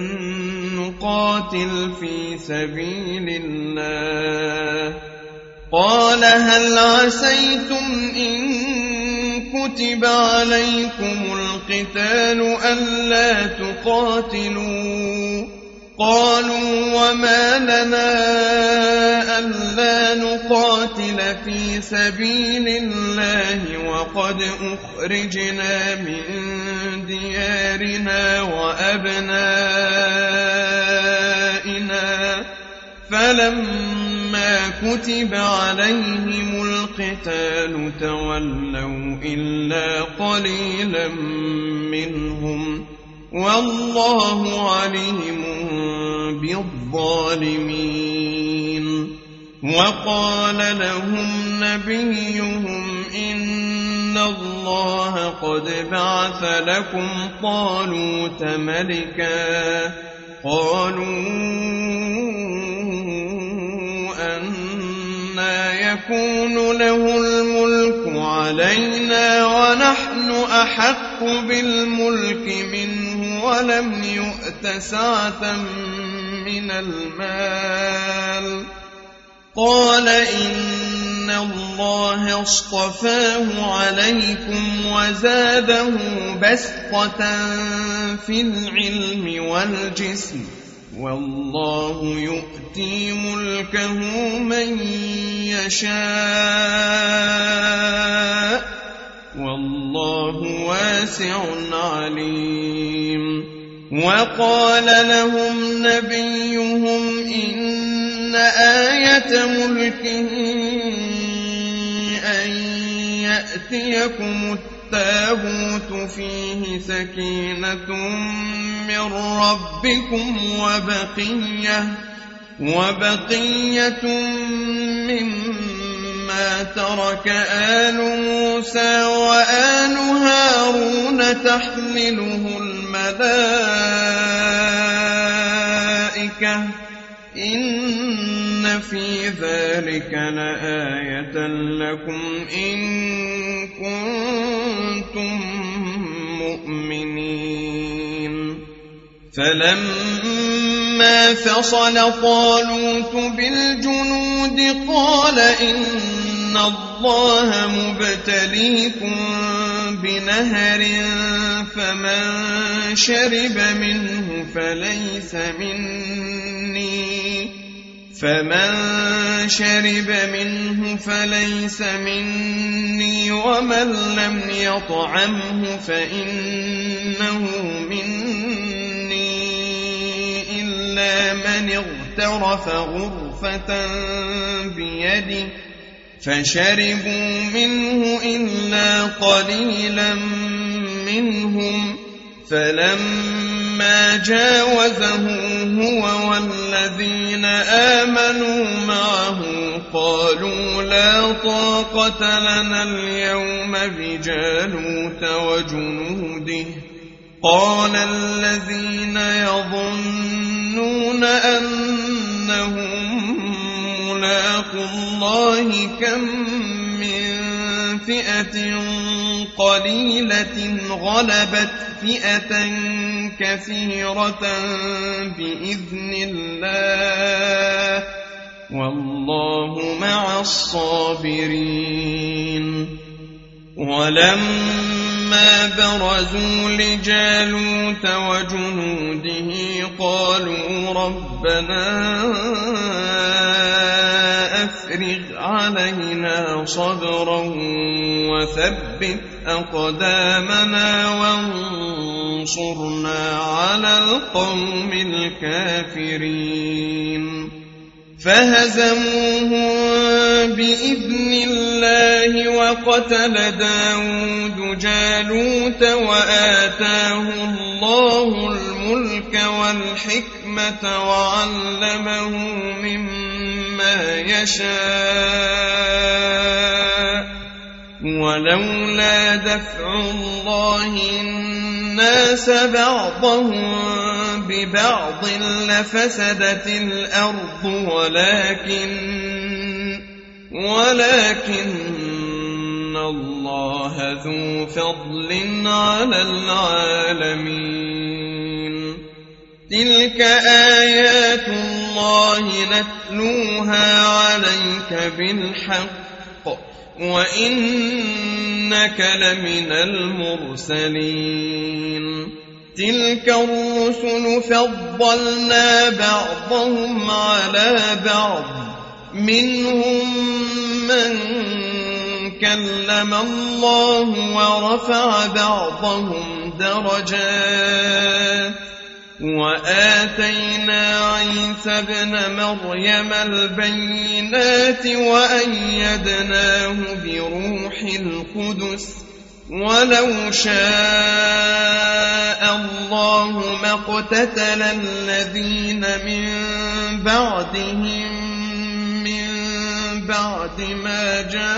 نقاتل في سبيل الله قال هل عسيتم إن كتب عليكم القتال ألا تقاتلوا قالوا وما لنا ألا نقاتل في سبيل الله وقد أخرجنا من ديارنا وأبنائنا فلما كتب عليهم القتال تولوا إلا قليلا منهم والله عليم بالظالمين وقال لهم نبيهم إن الله قد بعث لكم طالوت ملكا قالوا أنى يكون له الملك علينا ونحن أحق بالملك منه ولم يؤت سعة من المال قال إن الله اصطفاه عليكم وزاده بسطة في العلم والجسم والله يؤتي ملكه من يشاء والله واسع عليم وقال لهم نبيهم إن آية ملكه أن يأتيكم التابوت فيه سكينة من ربكم وبقية مما ترك آل موسى وآل هارون تحمله الملائكة إن في ذلك لآية لكم إن كنتم مؤمنين فلما فصل طالوت بالجنود قال إن الله مبتليكم بنهر فمن شرب منه فليس مني ومن لم يطعمه فإنه مني إلا من اغترف غرفة بيده فشربوا منه إلا قليلا منهم فلما جاوزه هو والذين آمنوا معه قالوا لا طاقة لنا اليوم بجالوت وجنوده قال الذين يظنون أنهم ملاقو الله كم من فئة قليلة غلبت فئة كثيرة بإذن الله والله مع الصابرين ولما برزوا لجالوت وجنوده قالوا ربنا أفرغ علينا صبرا وثبت أقدامنا وانصرنا على القوم الكافرين فهزموهم بإذن الله وقتل داود جالوت وآتاه الله الملك والحكمة وعلمه مما يشاء ولولا دفع الله الناس بعضهم ببعض لفسدت الأرض ولكن الله ذو فضل على العالمين تلك آيات الله نتلوها عليك بالحق وإنك لمن المرسلين تلك الرسل فضلنا بعضهم على بعض منهم من كلم الله ورفع بعضهم درجات وآتينا عيسى ابن مريم البينات وأيدناه بروح القدس ولو شاء الله ما اقتتل الذين من بعدهم من بعد ما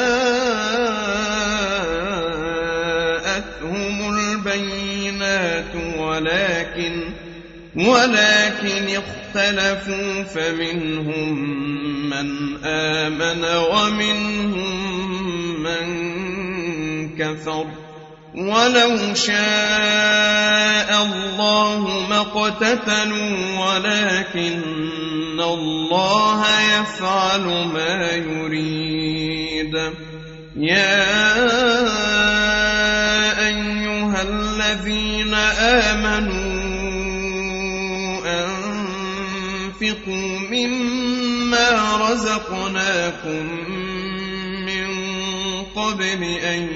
جاءتهم البينات ولكن اختلفوا فمنهم من آمن ومنهم من كفر ولو شاء الله ما اقتتلوا ولكن الله يفعل ما يريد يا أيها الذين آمنوا أنفقوا مما رزقناكم من قبل أن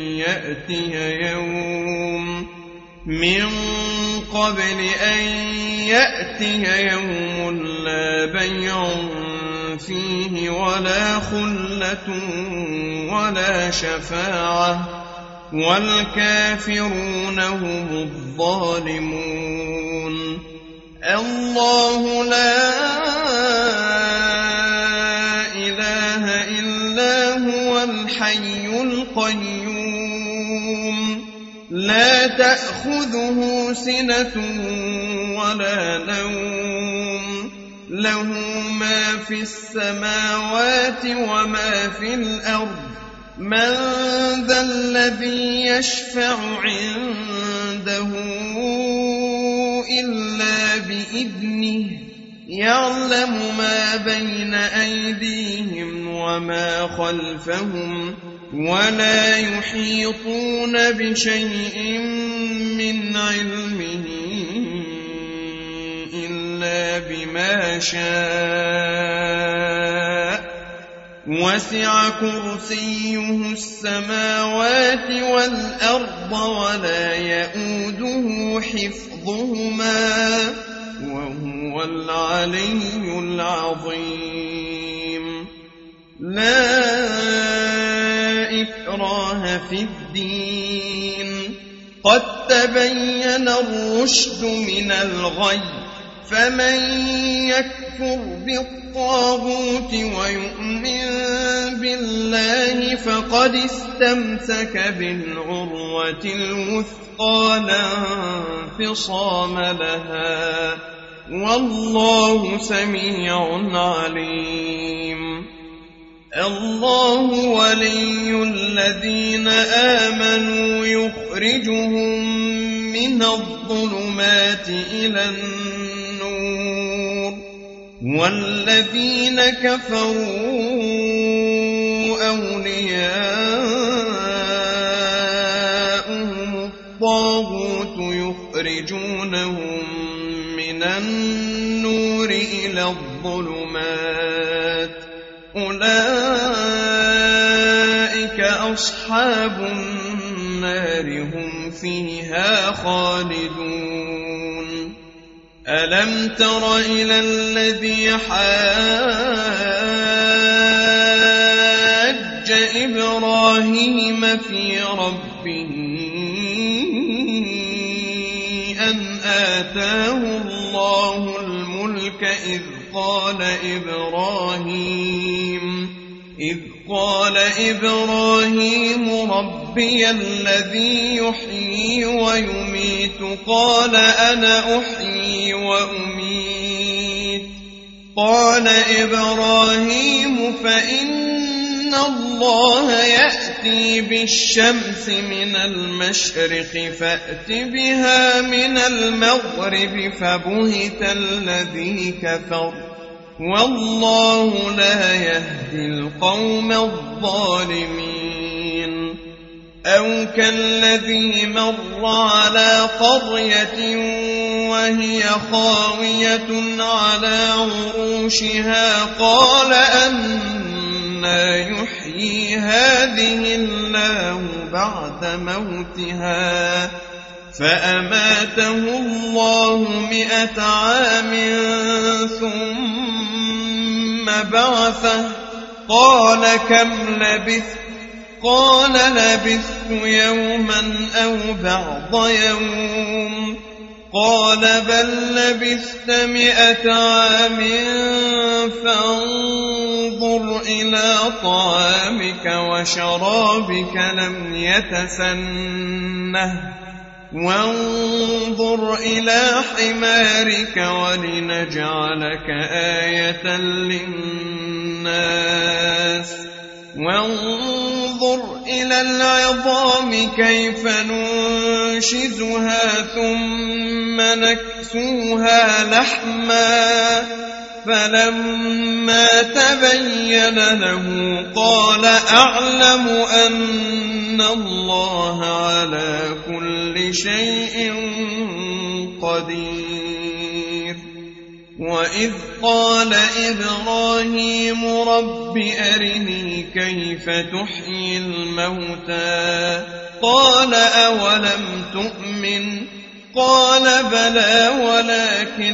يأتي يوم لا بيع فيه ولا خلة ولا شفاعة والكافرون هم الظالمون الله لا إله إلا هو الحي القيوم لا تأخذه سنة ولا نوم له ما في السماوات وما في الأرض من ذا الذي يشفع عنده إلا بإذنه يعلم ما بين أيديهم وما خلفهم ولا يحيطون بشيء من علمه إلا بما شاء وسع كرسيه السماوات والأرض ولا يؤوده حفظهما وهو العلي العظيم لا إكراه في الدين قد تبين الرشد من الغي فمن يكفر بالطاغوت ويؤمن بالله فقد استمسك بالعروة الوثقى لا انفصام لها والله سميع عليم الله ولي الذين آمنوا يخرجهم من الظلمات إلى النور والذين كفروا أولياؤهم الطاغوت يخرجونهم من النور إلى الظلمات أولئك أولئك أصحاب النار هم فيها خالدون ألم تر إلى الذي حاج إبراهيم في ربه أن آتاه الله الملك إذ قال إبراهيم ربي الذي يحيي ويميت قال أنا أحيي وأميت قال إبراهيم فإن الله يأتي بالشمس من المشرق فأت بها من المغرب فبهت الذي كفر والله لا يهدي القوم الظالمين أو كالذي مر على قرية وهي خاوية على عروشها قال أنى يحيي هذه الله بعد موتها فأماته الله 100 عام ثم بعثه قال كم لبثت قال لبثت يوما أو بعض يوم قال بل لبثت 100 عام فانظر إلى طعامك وشرابك لم يتسنه وانظر إلى حمارك ولنجعلك آية للناس وانظر إلى العظام كيف ننشزها ثم نكسوها لحما فلما تبين له قال أعلم أن الله على كل شيء قدير وإذ قال إبراهيم رب أرني كيف تحيي الموتى قال أولم تؤمن قال بلى ولكن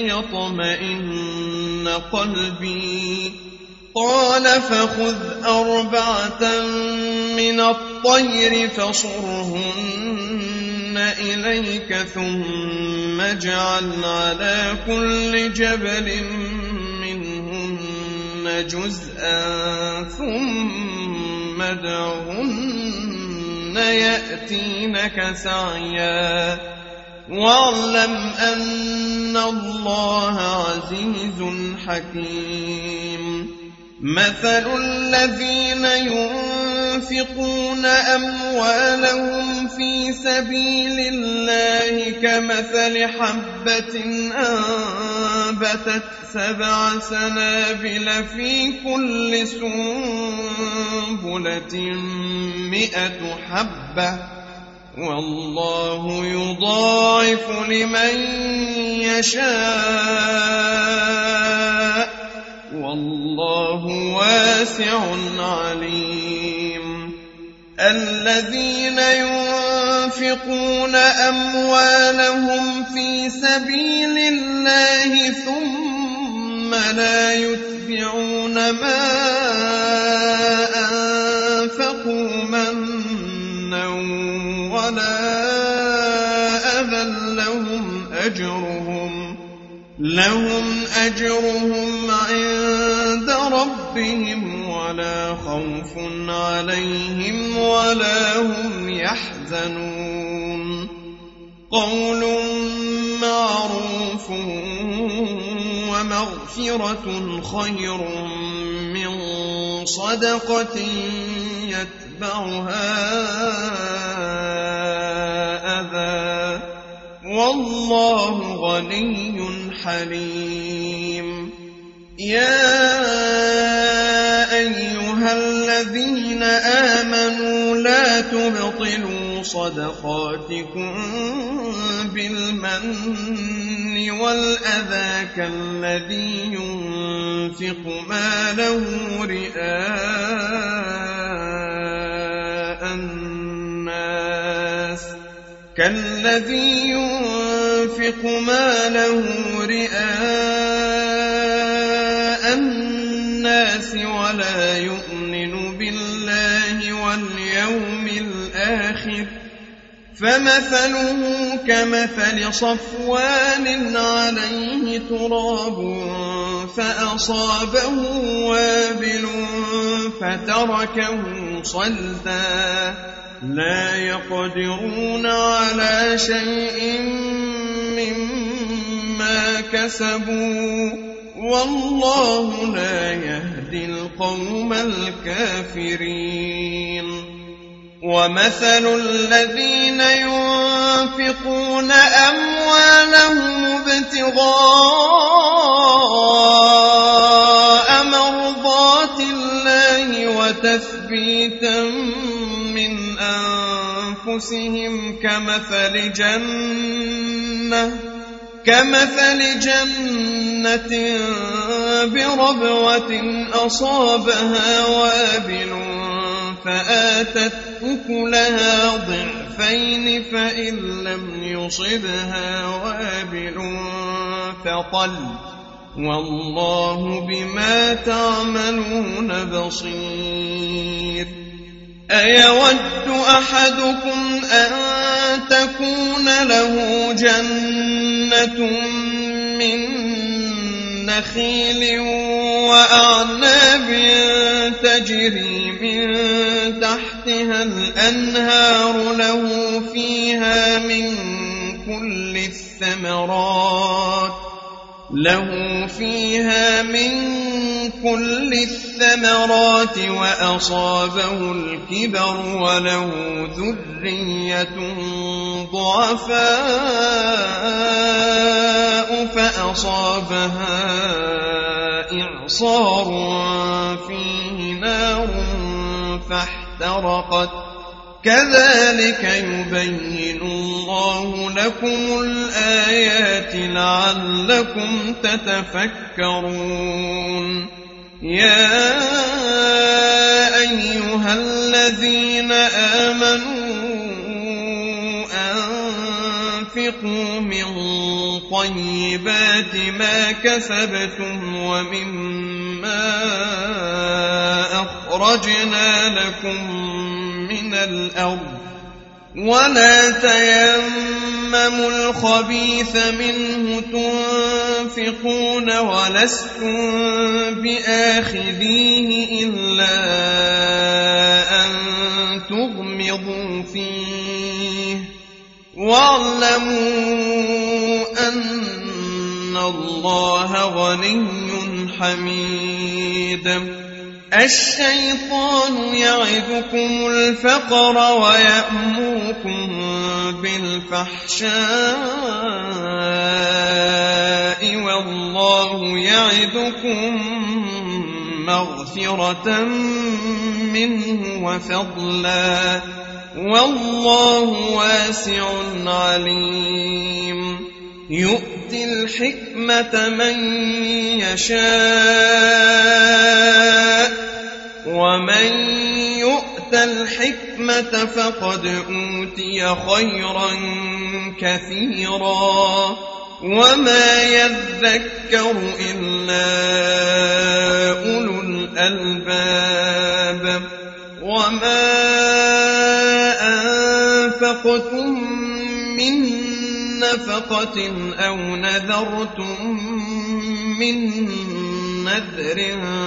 ليطمئن قلبي قال فخذ 4 من الطير فصرهن إليك ثم اجعل على كل جبل منهن جزءا ثم ادعهن يأتينك سعيا واعلم أن الله عزيز حكيم مثل الذين ينفقون أموالهم في سبيل الله كمثل حبة أنبتت 7 سنابل في كل سنبلة 100 حبة والله يضاعف لمن يشاء والله واسع عليم الذين ينفقون أموالهم في سبيل الله ثم لا يتبعون ما أنفقوا منا ولا أذى لهم أجرهم عند ربهم ولا خوف عليهم ولا هم يحزنون قول معروف ومغفرة خير من صدقة يتبعها أذى والله غني حليم يا أيها الذين آمنوا لا تبطلوا صدقاتكم بالمن والأذى كالذي ينفق ماله رئاء الناس ولا يؤمن بالله واليوم الآخر فمثله كمثل صفوان عليه تراب فأصابه وابل فتركه صلدا لا يقدرون على شيء مما كسبوا والله لا يهدي القوم الكافرين ومثل الذين ينفقون أموالهم ابتغاء مرضات الله وتثبيتا من أنفسهم كمثل جنة بربوة أصابها وابل فآتت أكلها ضعفين فإن لم يصبها وابل فطل والله بما تعملون بصير أيود أحدكم أن تكون له جنة من نخيل وأعناب تجري من تحتها الأنهار له فيها من كل الثمرات وأصابه الكبر وله ذرية ضعفاء فأصابها إعصار فيه نار فاحترقت كذلك يبين الله لكم الآيات لعلكم تتفكرون يا أيها الذين آمنوا أنفقوا من طيبات ما كسبتم ومما أخرجنا لكم من الأرض ولا تيمموا الخبيث منه تنفقون ولستم بآخذيه إلا أن تغمضوا فيه واعلموا أن الله غني حميد الشيطان يعدكم الفقر ويأمركم بالفحشاء والله يعدكم مغفرة منه وفضلا والله واسع عليم يؤتي الحكمة من يشاء ومن يؤت الحكمة فقد أوتي خيرا كثيرا وما يذكر إلا أولو الألباب وما أنفقتم من نفقة أو نذرتم من نذر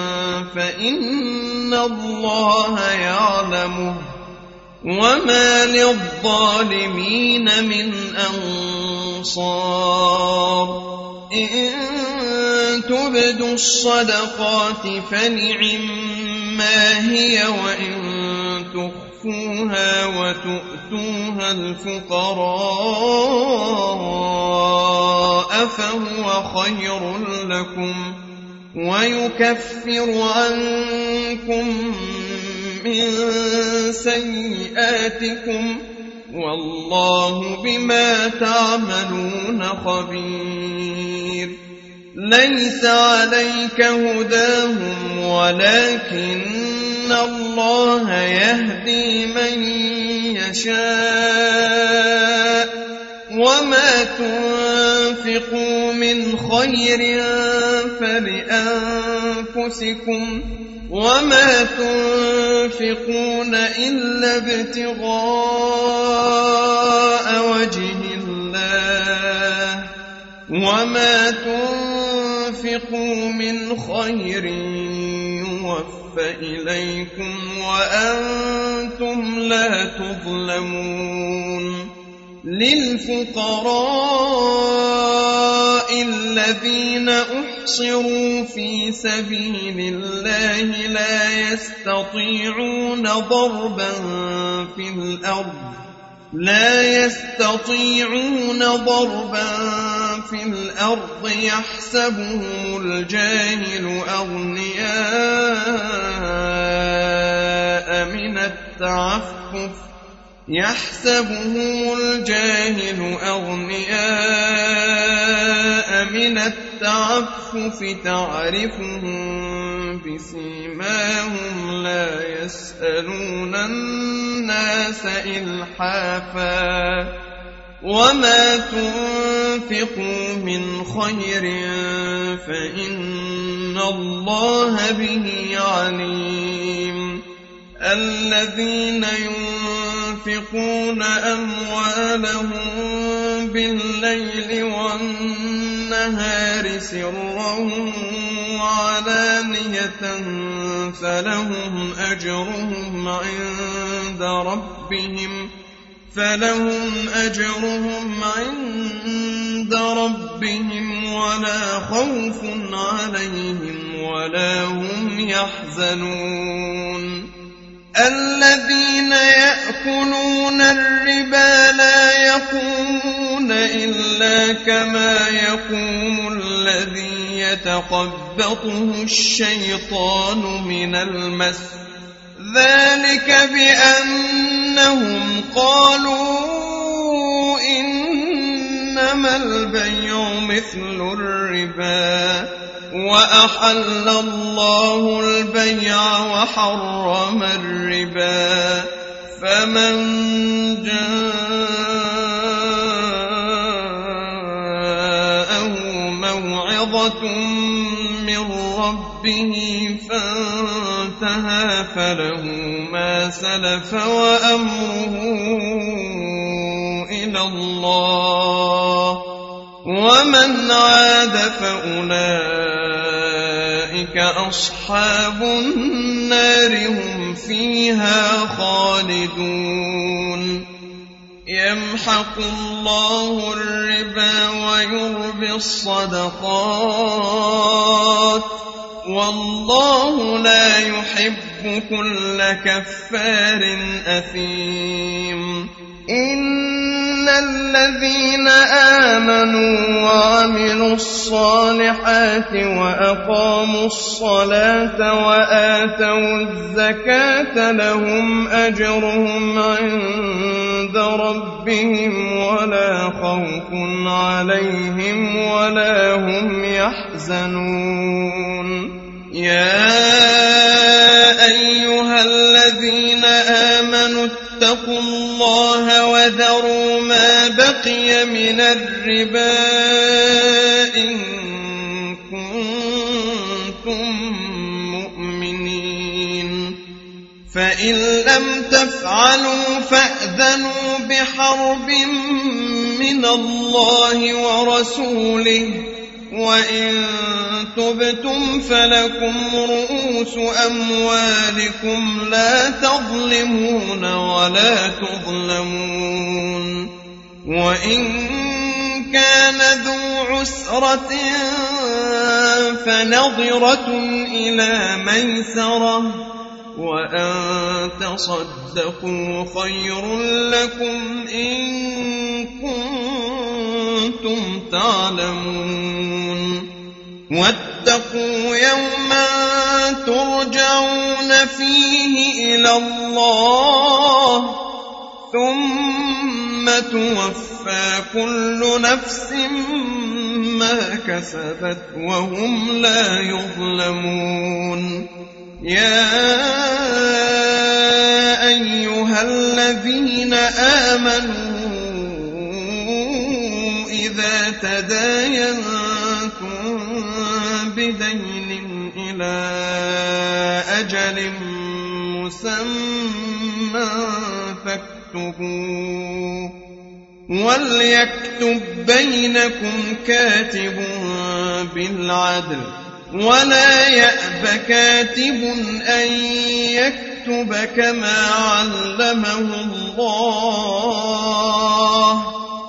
فإن الله يعلمه وما للظالمين من أنصار إن تبدوا الصدقات فنعما هي وإن تخفوها وتؤتوها الفقراء فهو خير لكم ويكفر عنكم من سيئاتكم والله بما تعملون خبير ليس عليك هداهم ولكن الله يهدي من يشاء وما تنفقوا من خير فلأنفسكم وما تنفقون إلا ابتغاء وجه الله وما تنفقوا من خير يوفى إليكم وأنتم لا تظلمون للفقراء الذين أحصروا في سبيل الله لا يستطيعون ضربا في الأرض يحسبهم الجاهل أغنياء من التعفف تعرفهم بسيماهم لا يسألون الناس إلحافا وما تنفقوا من خير فإن الله به عليم الذين ينفقون أموالهم بالليل والنهار سرا وعلانية فلهم أجرهم عند ربهم ولا خوف عليهم ولا هم يحزنون الذين يأكلون الربا لا يقومون إلا كما يقوم الذي يتخبطه الشيطان من المس ذلك بأنهم قالوا إنما البيع مثل الربا وأحل الله البيع وحرم الربا فمن جاءه موعظة من ربه فانتهى فله ما سلف وأمره إلى الله ومن عاد فأولئك أصحاب النار هم فيها خالدون يمحق الله الربا ويربي الصدقات والله لا يحب كل كفار أثيم إن الذين آمنوا وعملوا الصالحات وأقاموا الصلاة وآتوا الزكاة لهم أجرهم عند ربهم ولا خوف عليهم ولا هم يحزنون يا أيها الذين آمنوا اتقوا الله وذروا ما بقي من الربا إن كنتم مؤمنين فإن لم تفعلوا فأذنوا بحرب من الله ورسوله وإن تبتم فلكم رؤوس أموالكم لا تظلمون ولا تظلمون وإن كان ذو عسرة فنظرة إلى ميسرة وأن تصدقوا خير لكم إن كنتم تعلمون واتقوا يوما ترجعون فيه إلى الله ثم توفى كل نفس ما كسبت وهم لا يظلمون. يا أيها الذين آمنوا إذا تداينتم بدين إلى أجل مسمى فاكتبوه، وليكتب بينكم كاتب بالعدل، ولا يأب كاتب أن يكتب كما علمه الله،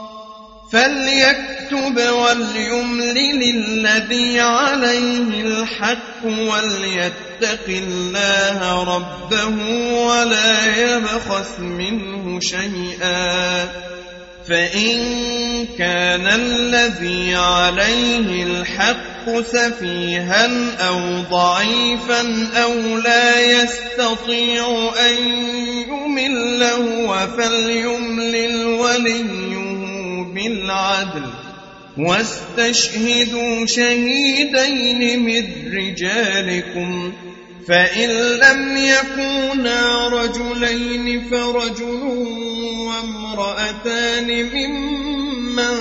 فليكتب وليملل الذي عليه الحق وليتق الله ربه ولا يبخس منه شيئا، فإن كان الذي عليه الحق سفيها أو ضعيفا أو لا يستطيع أن يمل هو فليملل وليه بالعدل، واستشهدوا شهيدين من رجالكم، فإن لم يكونا رجلين فرجل وامرأتان ممن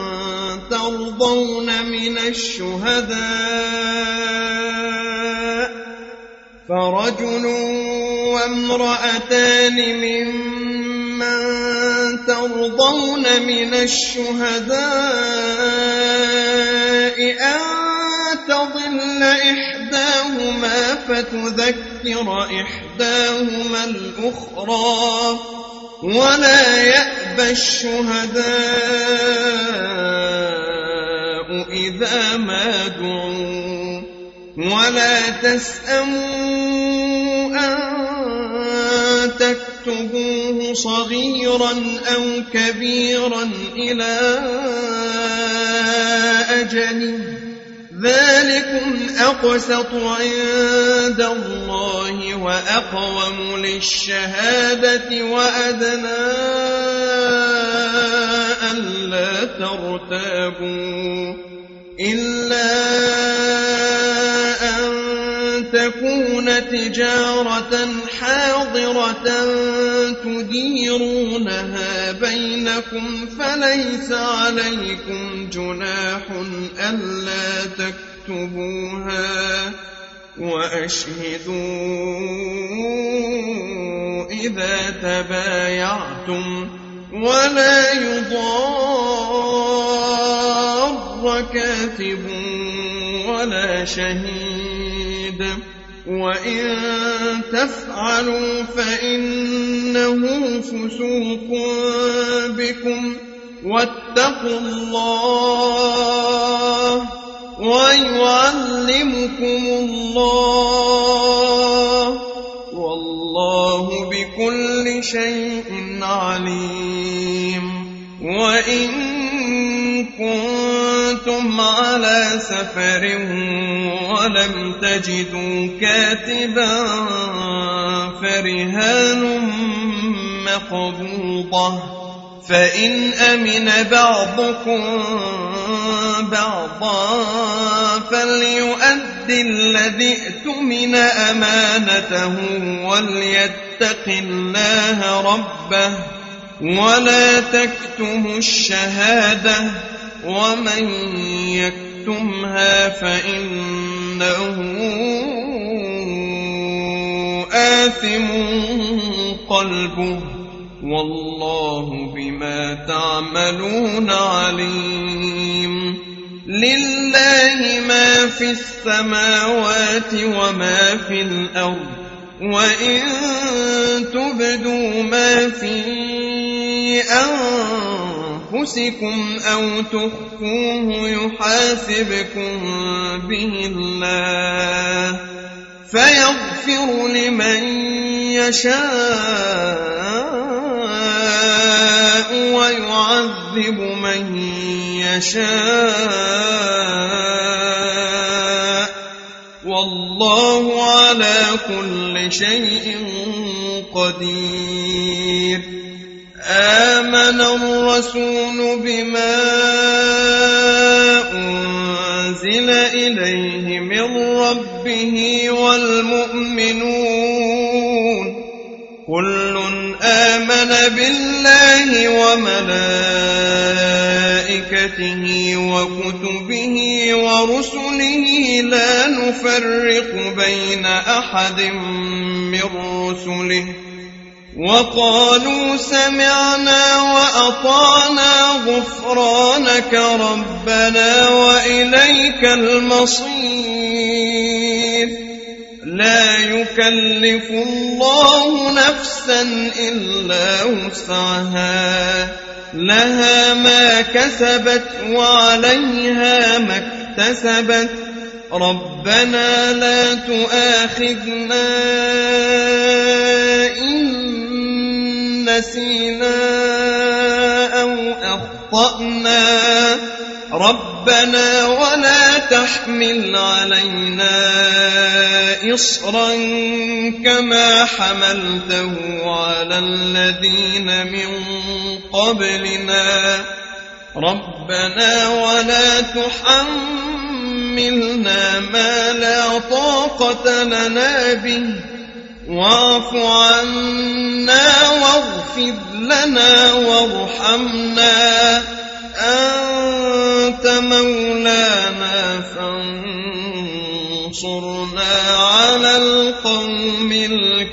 ترضون من الشهداء، فرجل وامرأتان ممن ترضون من الشهداء أن تضل إحداهما فتذكر إحداهما الأخرى، ولا يأبى الشهداء إذا ما دعوا، ولا تسأموا أن تكتبوه صغيرا أو كبيرا إلى أجله، ذلكم أقسط عند الله وأقوم للشهادة وأدنى ألا ترتابوا، إلا أن تكون تجارة حاضرة تديرونها بينكم فليس عليكم جناح ألا تكتبوها، وأشهدوا إذا تبايعتم، ولا يضار كاتب ولا شهيد، وإن تفعلوا فإنه فسوق بكم، واتقوا الله ويعلمكم الله، والله بكل شيء عليم. وإن كنتم على سفر ولم تجدوا كاتبا فرهان مقبوضة، فإن أمن بعضكم بعضا فليؤد الذي اؤتمن أمانته وليتق الله ربه، ولا تكتموا الشهادة، ومن يكتمها فإنه آثم قلبه، والله بما تعملون عليم. لله ما في السماوات وما في الأرض، وإن تبدوا ما في أنفسكم أو تخفوه يحاسبكم به الله، فيغفر لمن يشاء ويعذب من يشاء، والله على كل شيء قدير. آمن الرسول بما أنزل إليه من ربه والمؤمنون كل آمن بالله وملائكته وكتبه ورسله لا نفرق بين أحد من رسله وقالوا سمعنا وأطعنا غفرانك ربنا وإليك المصير لا يكلف الله نفسا إلا وسعها لها ما كسبت وعليها ما اكتسبت ربنا لا تؤاخذنا إن نسينا أو أخطأنا ربنا ولا تحمل علينا إصرا كما حملته على الذين من قبلنا ربنا ولا تحملنا ما لا طاقة لنا به واعف عنا واغفر لنا وارحمنا أنت مولانا فانصرنا على القوم الكافرين